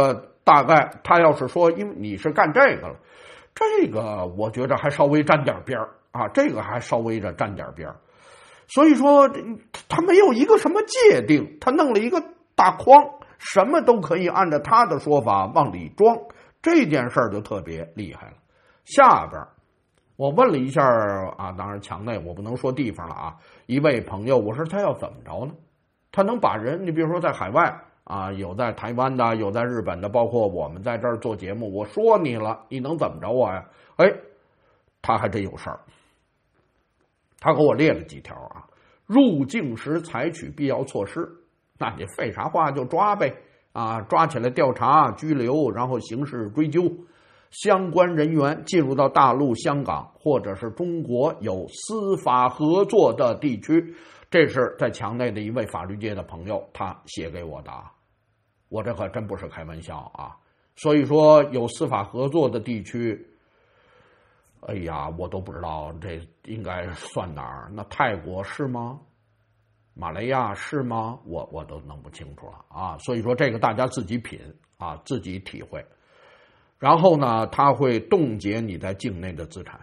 大概他要是说因为你是干这个了，这个我觉得还稍微沾点边儿啊，这个还稍微的沾点边儿。所以说他没有一个什么界定，他弄了一个大框，什么都可以按照他的说法往里装，这件事儿就特别厉害了。下边我问了一下啊，当然墙内我不能说地方了啊，一位朋友，我说他要怎么着呢？他能把人，你比如说在海外啊，有在台湾的，有在日本的，包括我们在这儿做节目，我说你了，你能怎么着我呀？哎，他还真有事儿。他给我列了几条啊，入境时采取必要措施，那你废啥话就抓呗啊，抓起来调查拘留，然后刑事追究。相关人员进入到大陆、香港或者是中国有司法合作的地区，这是在墙内的一位法律界的朋友他写给我的，我这可真不是开玩笑啊。所以说有司法合作的地区，哎呀，我都不知道这应该算哪儿。那泰国是吗？马来亚是吗？我我都弄不清楚了啊。所以说这个大家自己品啊，自己体会。然后呢，他会冻结你在境内的资产。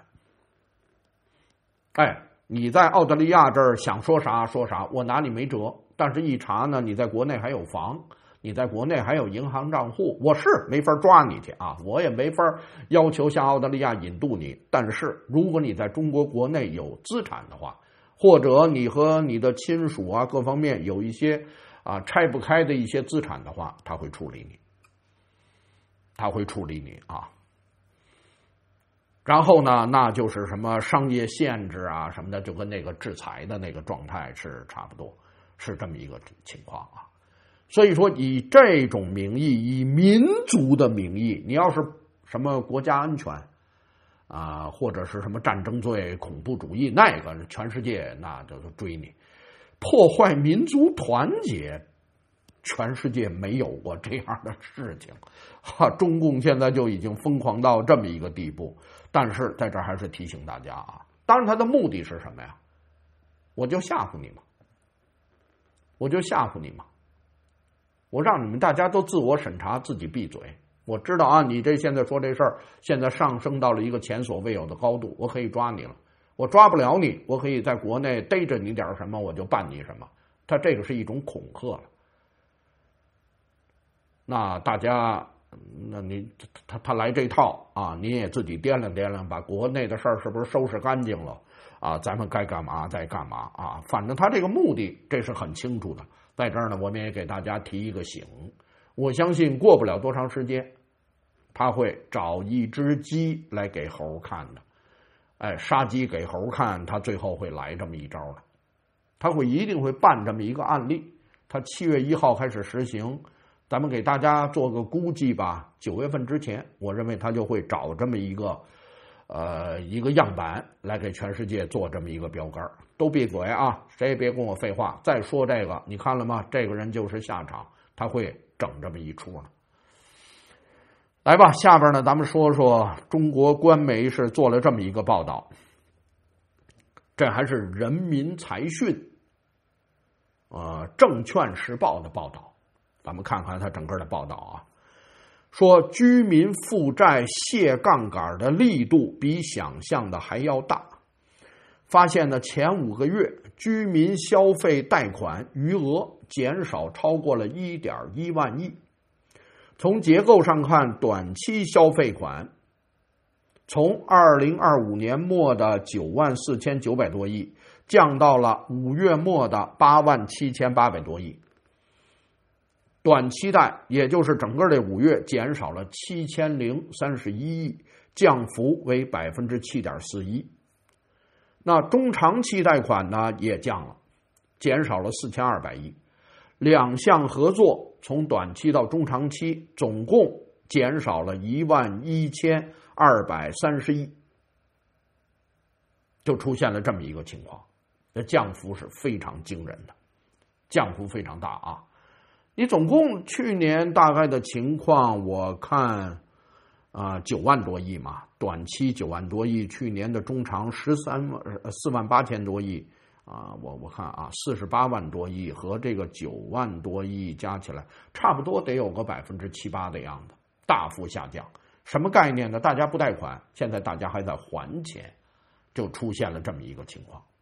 哎，你在澳大利亚这儿想说啥说啥，我拿你没辙。但是一查呢，你在国内还有房，你在国内还有银行账户，我是没法抓你去啊，我也没法要求向澳大利亚引渡你。但是如果你在中国国内有资产的话，或者你和你的亲属啊各方面有一些啊拆不开的一些资产的话，他会处理你。他会处理你啊，然后呢，那就是什么商业限制啊什么的，就跟那个制裁的那个状态是差不多，是这么一个情况啊。所以说，以这种名义，以民族的名义，你要是什么国家安全啊，或者是什么战争罪、恐怖主义，那个全世界那就是追你，破坏民族团结。全世界没有过这样的事情，哈，中共现在就已经疯狂到这么一个地步。但是在这儿还是提醒大家啊，当然他的目的是什么呀？我就吓唬你嘛，我就吓唬你嘛，我让你们大家都自我审查，自己闭嘴。我知道啊，你这现在说这事儿，现在上升到了一个前所未有的高度，我可以抓你了。我抓不了你，我可以在国内逮着你点什么，我就办你什么。他这个是一种恐吓了。那大家，那你他他来这套啊，你也自己掂量掂量，把国内的事儿是不是收拾干净了啊？咱们该干嘛再干嘛啊？反正他这个目的这是很清楚的。在这儿呢，我们也给大家提一个醒，我相信过不了多长时间，他会找一只鸡来给猴看的。哎，杀鸡给猴看，他最后会来这么一招的。他会一定会办这么一个案例。他七月一号开始实行。咱们给大家做个估计吧，九月份之前，我认为他就会找这么一个，呃，一个样板来给全世界做这么一个标杆。都闭嘴啊！谁也别跟我废话，再说这个，你看了吗？这个人就是下场，他会整这么一出呢。来吧，下边呢，咱们说说中国官媒是做了这么一个报道，这还是人民财讯，呃，证券时报的报道。咱们看看他整个的报道啊，说居民负债卸杠杆的力度比想象的还要大。发现呢，前五个月居民消费贷款余额减少超过了 一点一万亿。从结构上看，短期消费款从二零二五年末的九万四千九百多亿降到了五月末的八万七千八百多亿。短期贷也就是整个这五月减少了七千零三十一亿，降幅为百分之七点四一。那中长期贷款呢也降了，减少了四千二百亿。两项合作从短期到中长期总共减少了一万一千二百三十亿，就出现了这么一个情况，这降幅是非常惊人的，降幅非常大啊。你总共去年大概的情况，我看啊九万多亿嘛，短期九万多亿，去年的中长十三万四万八千多亿啊，我我看啊四十八万多亿和这个九万多亿加起来，差不多得有个百分之七八的样子大幅下降。什么概念呢？大家不贷款，现在大家还在还钱，就出现了这么一个情况。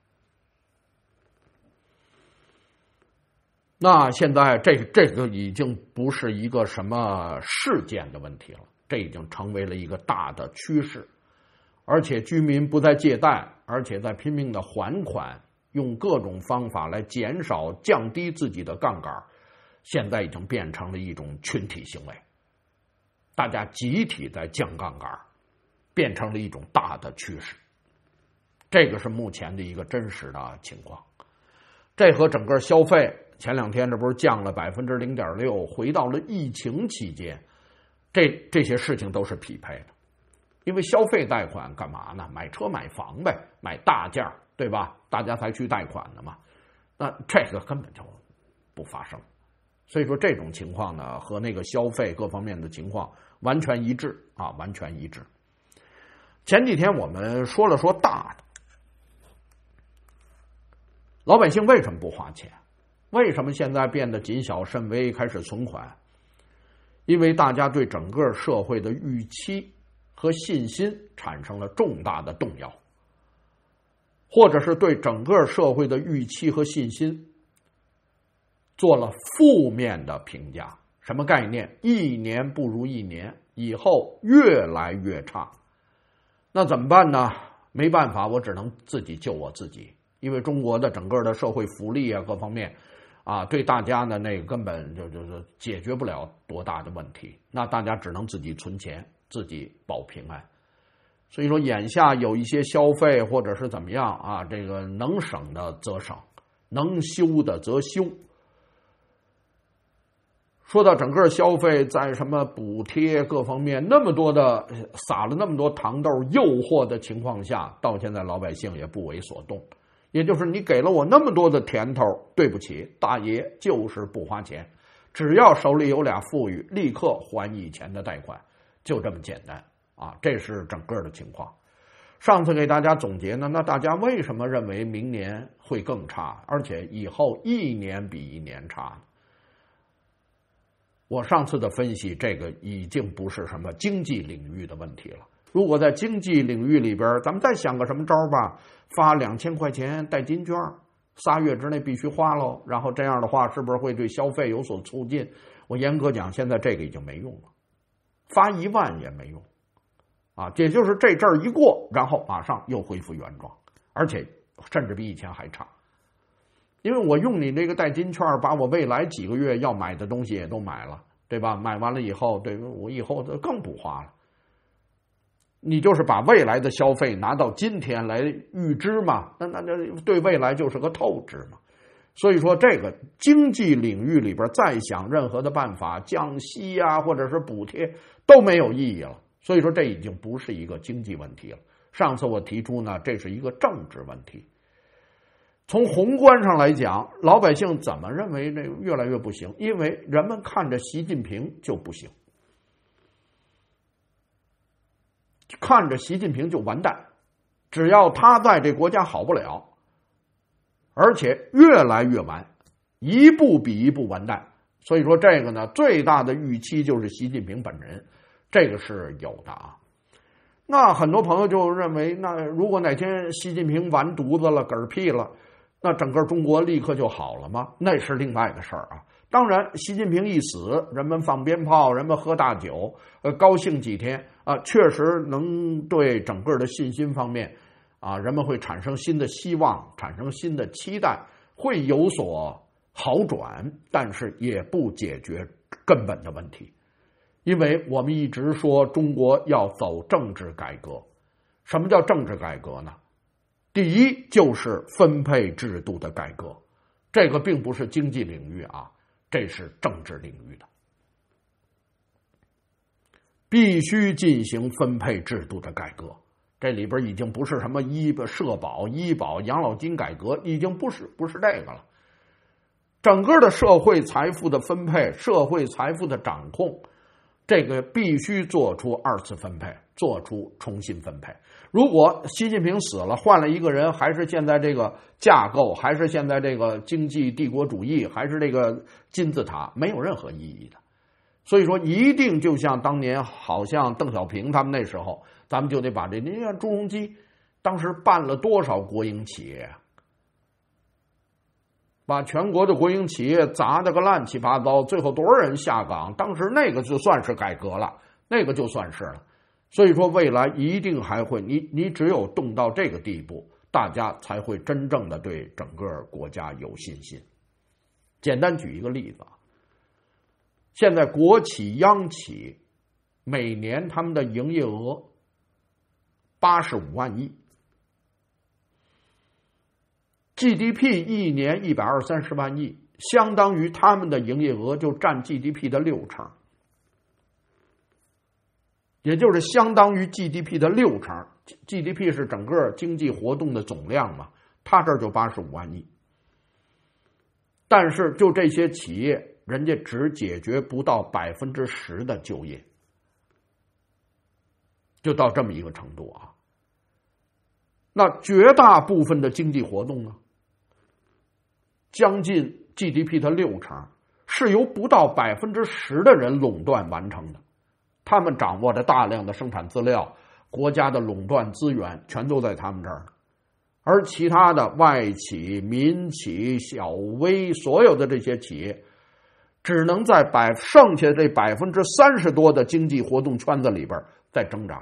那现在这这个已经不是一个什么事件的问题了，这已经成为了一个大的趋势。而且居民不再借贷，而且在拼命的还款，用各种方法来减少、降低自己的杠杆，现在已经变成了一种群体行为。大家集体在降杠杆，变成了一种大的趋势。这个是目前的一个真实的情况。这和整个消费前两天这不是降了百分之零点六，回到了疫情期间，这这些事情都是匹配的。因为消费贷款干嘛呢？买车买房呗，买大件，对吧？大家才去贷款的嘛。那这个根本就不发生。所以说这种情况呢，和那个消费各方面的情况完全一致啊，完全一致。前几天我们说了说大的，老百姓为什么不花钱？为什么现在变得谨小慎微，开始存款？因为大家对整个社会的预期和信心产生了重大的动摇，或者是对整个社会的预期和信心做了负面的评价。什么概念？一年不如一年，以后越来越差。那怎么办呢？没办法，我只能自己救我自己。因为中国的整个的社会福利啊，各方面啊，对大家呢那个根本就就是解决不了多大的问题。那大家只能自己存钱，自己保平安。所以说，眼下有一些消费或者是怎么样啊，这个能省的则省，能修的则修。说到整个消费，在什么补贴各方面那么多的撒了那么多糖豆诱惑的情况下，到现在老百姓也不为所动。也就是你给了我那么多的甜头，对不起，大爷就是不花钱，只要手里有俩富裕，立刻还以前的贷款，就这么简单啊！这是整个的情况。上次给大家总结呢，那大家为什么认为明年会更差，而且以后一年比一年差呢？我上次的分析，这个已经不是什么经济领域的问题了。如果在经济领域里边，咱们再想个什么招吧，发两千块钱代金券，仨月之内必须花喽，然后这样的话，是不是会对消费有所促进？我严格讲，现在这个已经没用了，发一万也没用，啊，也就是这阵儿一过，然后马上又恢复原状，而且甚至比以前还差。因为我用你那个代金券，把我未来几个月要买的东西也都买了，对吧？买完了以后，对我以后更不花了。你就是把未来的消费拿到今天来预支嘛，那那那对未来就是个透支嘛。所以说，这个经济领域里边再想任何的办法降息呀、啊，或者是补贴都没有意义了。所以说，这已经不是一个经济问题了。上次我提出呢，这是一个政治问题。从宏观上来讲，老百姓怎么认为这越来越不行？因为人们看着习近平就不行。看着习近平就完蛋，只要他在这国家好不了，而且越来越完，一步比一步完蛋。所以说这个呢，最大的预期就是习近平本人，这个是有的啊。那很多朋友就认为，那如果哪天习近平完犊子了、嗝屁了，那整个中国立刻就好了吗？那是另外的事儿啊。当然，习近平一死，人们放鞭炮，人们喝大酒，呃，高兴几天啊、呃，确实能对整个的信心方面啊，人们会产生新的希望，产生新的期待，会有所好转，但是也不解决根本的问题。因为我们一直说中国要走政治改革。什么叫政治改革呢？第一就是分配制度的改革，这个并不是经济领域啊，这是政治领域的，必须进行分配制度的改革。这里边已经不是什么医社保、医保、养老金改革，已经不是不是这个了。整个的社会财富的分配、社会财富的掌控，这个必须做出二次分配，做出重新分配。如果习近平死了，换了一个人，还是现在这个架构，还是现在这个经济帝国主义，还是这个金字塔，没有任何意义的。 所以说，一定就像当年，好像邓小平他们那时候，咱们就得把这，你看朱镕基当时办了多少国营企业，把全国的国营企业砸得个乱七八糟，最后多少人下岗？当时那个就算是改革了，那个就算是了。所以说，未来一定还会，你你只有动到这个地步，大家才会真正的对整个国家有信心。简单举一个例子。现在国企、央企每年他们的营业额八十五万亿 ，G D P 一年一百二三十万亿，相当于他们的营业额就占 G D P 的六成，也就是相当于 G D P 的六成。G D P 是整个经济活动的总量嘛，他这儿就八十五万亿，但是就这些企业。人家只解决不到百分之十的就业，就到这么一个程度啊。那绝大部分的经济活动呢，将近 G D P 的六成，是由不到百分之十的人垄断完成的。他们掌握着大量的生产资料，国家的垄断资源全都在他们这儿，而其他的外企、民企、小微，所有的这些企业。只能在百剩下这百分之三十多的经济活动圈子里边在挣扎，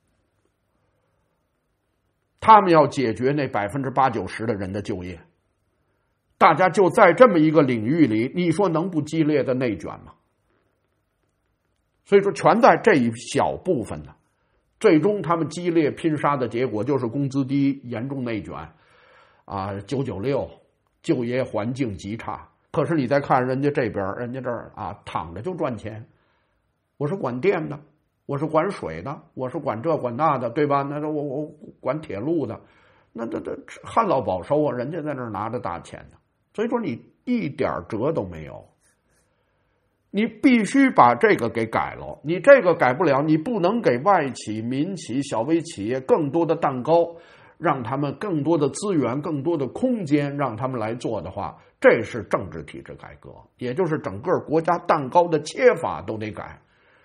他们要解决那百分之八九十的人的就业，大家就在这么一个领域里，你说能不激烈的内卷吗？所以说，全在这一小部分呢，最终他们激烈拼杀的结果就是工资低、严重内卷，啊，九九六，就业环境极差。可是你再看人家这边，人家这儿啊躺着就赚钱，我是管电的，我是管水的，我是管这管那的，对吧？那我我管铁路的，那这这旱涝保收啊，人家在那儿拿着大钱呢。所以说你一点辙都没有，你必须把这个给改了。你这个改不了，你不能给外企、民企、小微企业更多的蛋糕，让他们更多的资源、更多的空间，让他们来做的话。这是政治体制改革，也就是整个国家蛋糕的切法都得改。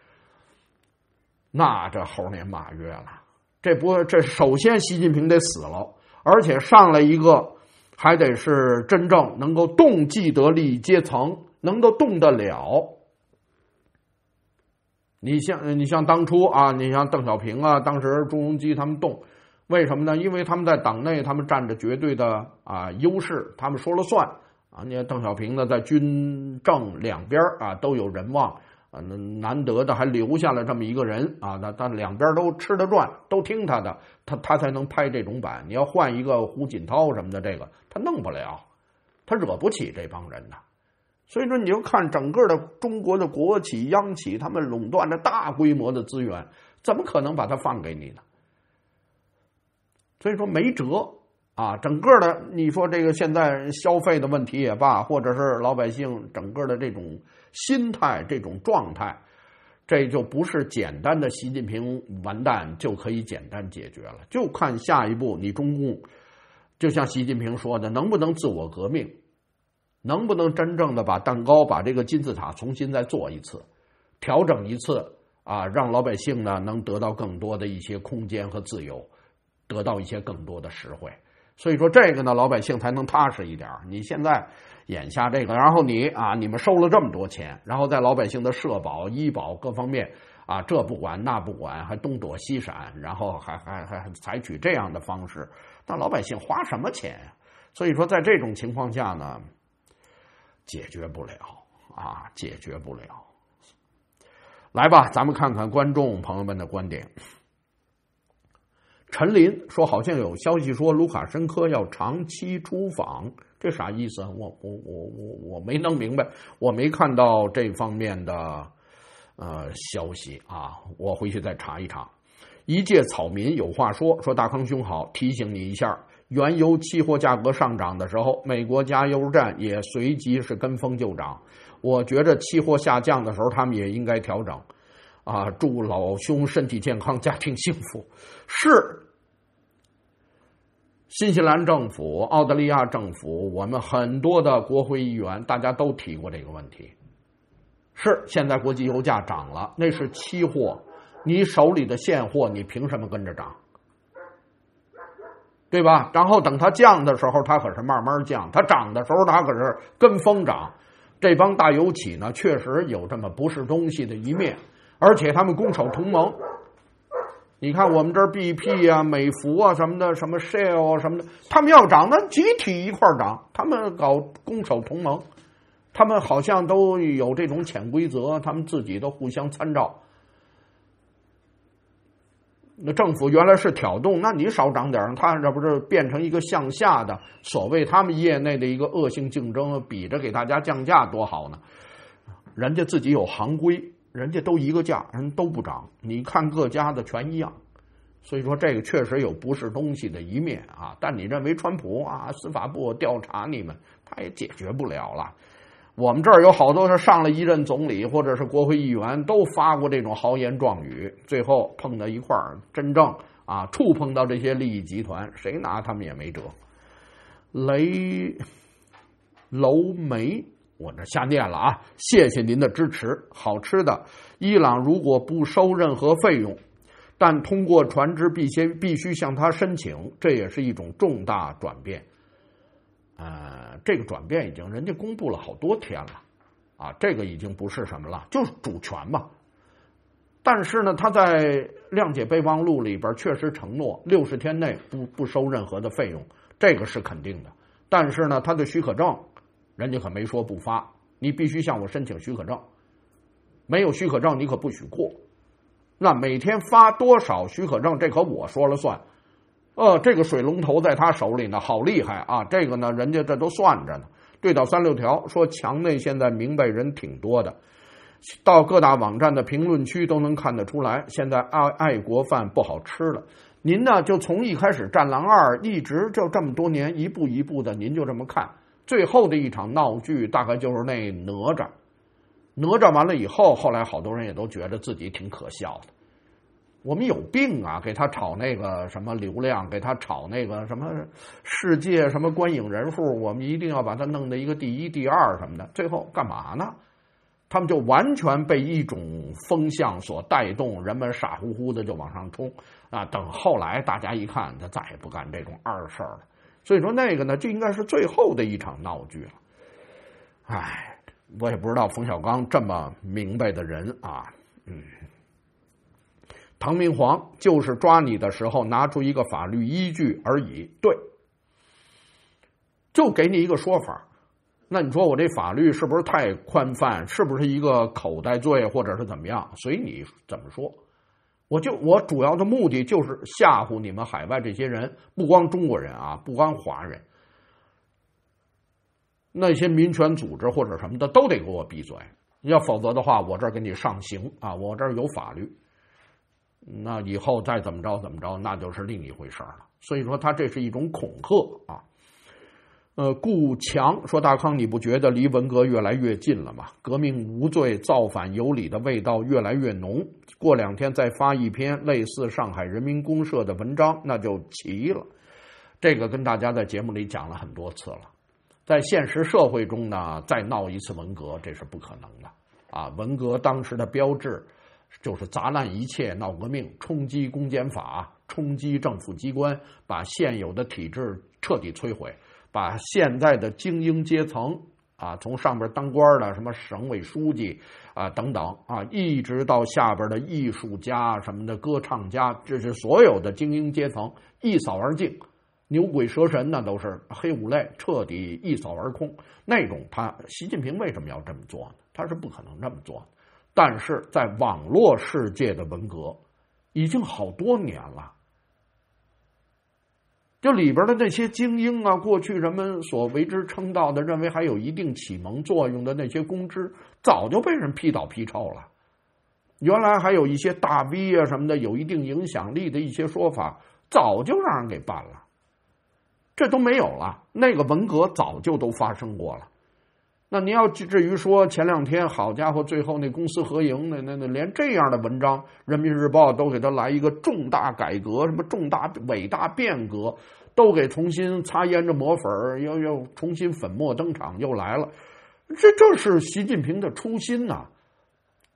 那这猴年马月了，这不，这首先习近平得死了，而且上来一个还得是真正能够动既得利益阶层，能够动得了。你像你像当初啊，你像邓小平啊，当时朱镕基他们动，为什么呢？因为他们在党内他们占着绝对的啊优势，他们说了算。啊，你看邓小平呢，在军政两边啊都有人望啊，难得的还留下了这么一个人啊，那他两边都吃得转，都听他的，他他才能拍这种板。你要换一个胡锦涛什么的，这个他弄不了，他惹不起这帮人的。所以说，你就看整个的中国的国企、央企，他们垄断着大规模的资源，怎么可能把它放给你呢？所以说没辙。啊，整个的你说这个现在消费的问题也罢，或者是老百姓整个的这种心态、这种状态，这就不是简单的习近平完蛋就可以简单解决了。就看下一步你中共，就像习近平说的，能不能自我革命，能不能真正的把蛋糕、把这个金字塔重新再做一次，调整一次啊，让老百姓呢能得到更多的一些空间和自由，得到一些更多的实惠。所以说这个呢，老百姓才能踏实一点。你现在眼下这个，然后你啊，你们收了这么多钱，然后在老百姓的社保、医保各方面啊，这不管那不管，还东躲西闪，然后还还还采取这样的方式，那老百姓花什么钱呀？所以说，在这种情况下呢，解决不了啊，解决不了。来吧，咱们看看观众朋友们的观点。陈林说，好像有消息说卢卡申科要长期出访，这啥意思啊？我我我我我没弄明白，我没看到这方面的呃消息啊，我回去再查一查。一介草民有话说，说大康兄好，提醒你一下，原油期货价格上涨的时候，美国加油站也随即是跟风就涨。我觉着期货下降的时候，他们也应该调整。啊，祝老兄身体健康，家庭幸福。是，新西兰政府、澳大利亚政府，我们很多的国会议员，大家都提过这个问题。 是现在国际油价涨了，那是期货，你手里的现货你凭什么跟着涨？对吧？然后等它降的时候，它可是慢慢降；它涨的时候，它可是跟风涨。这帮大油企呢，确实有这么不是东西的一面，而且他们攻守同盟。你看我们这儿 B P 啊、美孚啊什么的，什么 Shell 啊什么的，他们要涨，那集体一块涨。他们搞攻守同盟，他们好像都有这种潜规则，他们自己都互相参照。那政府原来是挑动，那你少涨点，他这不是变成一个向下的所谓他们业内的一个恶性竞争，比着给大家降价多好呢？人家自己有行规，人家都一个价，人都不涨，你看各家的全一样。所以说这个确实有不是东西的一面啊，但你认为川普啊司法部调查你们，他也解决不了了。我们这儿有好多是上了一任总理或者是国会议员都发过这种豪言壮语，最后碰到一块儿，真正啊触碰到这些利益集团，谁拿他们也没辙。雷楼梅，我这瞎念了啊，谢谢您的支持。好吃的，伊朗如果不收任何费用，但通过船只必须必须向他申请，这也是一种重大转变。呃，这个转变已经人家公布了好多天了，啊，这个已经不是什么了，就是主权嘛。但是呢，他在谅解备忘录里边确实承诺六十天内不不收任何的费用，这个是肯定的。但是呢，他的许可证，人家可没说不发，你必须向我申请许可证，没有许可证你可不许过。那每天发多少许可证，这可我说了算。呃，这个水龙头在他手里呢，好厉害啊！这个呢，人家这都算着呢。对倒三六条说，墙内现在明白人挺多的，到各大网站的评论区都能看得出来，现在爱爱国饭不好吃了。您呢，就从一开始《战狼二》一直就这么多年，一步一步的，您就这么看，最后的一场闹剧大概就是那哪吒。哪吒完了以后，后来好多人也都觉得自己挺可笑的。我们有病啊！给他炒那个什么流量，给他炒那个什么世界什么观影人数，我们一定要把它弄到一个第一、第二什么的。最后干嘛呢？他们就完全被一种风向所带动，人们傻乎乎的就往上冲啊！等后来大家一看，他再也不干这种二事了。所以说那个呢，就应该是最后的一场闹剧了。唉，我也不知道冯小刚这么明白的人啊，嗯。唐明皇就是抓你的时候拿出一个法律依据而已，对，就给你一个说法。那你说我这法律是不是太宽泛？是不是一个口袋罪，或者是怎么样？随你怎么说。我就我主要的目的就是吓唬你们海外这些人，不光中国人啊，不光华人，那些民权组织或者什么的都得给我闭嘴，要否则的话，我这儿给你上刑啊，我这儿有法律。那以后再怎么着怎么着，那就是另一回事了。所以说，他这是一种恐吓啊。呃，顾强说：“大康，你不觉得离文革越来越近了吗？革命无罪，造反有理的味道越来越浓。过两天再发一篇类似上海人民公社的文章，那就齐了。”这个跟大家在节目里讲了很多次了。在现实社会中呢，再闹一次文革，这是不可能的啊！文革当时的标志就是砸烂一切，闹革命，冲击公检法，冲击政府机关，把现有的体制彻底摧毁，把现在的精英阶层啊，从上边当官的什么省委书记啊等等啊，一直到下边的艺术家什么的歌唱家，这是所有的精英阶层一扫而尽，牛鬼蛇神那都是黑五类，彻底一扫而空。那种他习近平为什么要这么做呢？他是不可能这么做的。但是在网络世界的文革已经好多年了，就里边的那些精英啊，过去人们所为之称道的，认为还有一定启蒙作用的那些公知，早就被人批倒批臭了。原来还有一些大 V 啊什么的，有一定影响力的一些说法，早就让人给办了，这都没有了。那个文革早就都发生过了。那你要至于说前两天好家伙，最后那公私合营，那那那连这样的文章，人民日报都给他来一个重大改革，什么重大伟大变革，都给重新擦胭脂抹粉，又又重新粉墨登场，又来了。这这是习近平的初心呐、啊。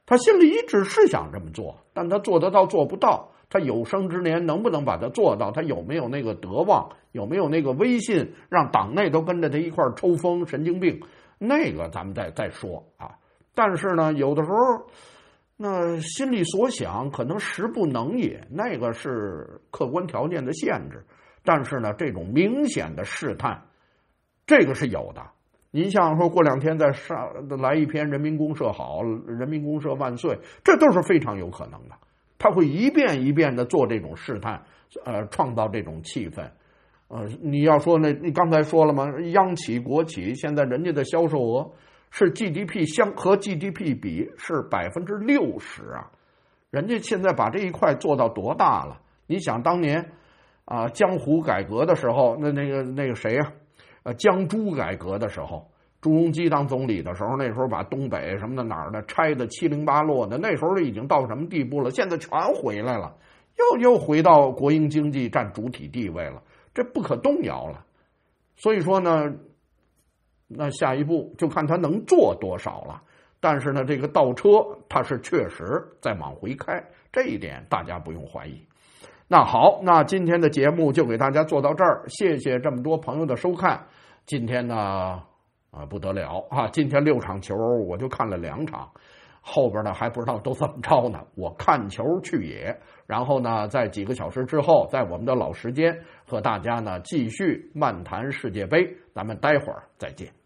他心里一直是想这么做，但他做得到做不到，他有生之年能不能把它做到，他有没有那个德望，有没有那个威信，让党内都跟着他一块抽风神经病，那个咱们再再说啊。但是呢，有的时候那心里所想可能时不能也，那个是客观条件的限制。但是呢，这种明显的试探，这个是有的。您像说过两天再上来一篇人民公社好，人民公社万岁，这都是非常有可能的。他会一遍一遍的做这种试探，呃，创造这种气氛。呃，你要说那，你刚才说了吗？央企、国企现在人家的销售额是 G D P 相和 G D P 比是百分之六十啊，人家现在把这一块做到多大了？你想当年啊，江湖改革的时候，那那个那个谁啊？呃，江朱改革的时候，朱镕基当总理的时候，那时候把东北什么的哪儿的拆的七零八落的，那时候已经到什么地步了？现在全回来了，又又回到国营经济占主体地位了，这不可动摇了。所以说呢，那下一步就看他能做多少了。但是呢，这个倒车它是确实在往回开，这一点大家不用怀疑。那好，那今天的节目就给大家做到这儿，谢谢这么多朋友的收看。今天呢，啊不得了啊！今天六场球我就看了两场，后边呢还不知道都怎么着呢。我看球去也，然后呢，在几个小时之后，在我们的老时间和大家呢继续漫谈世界杯，咱们待会儿再见。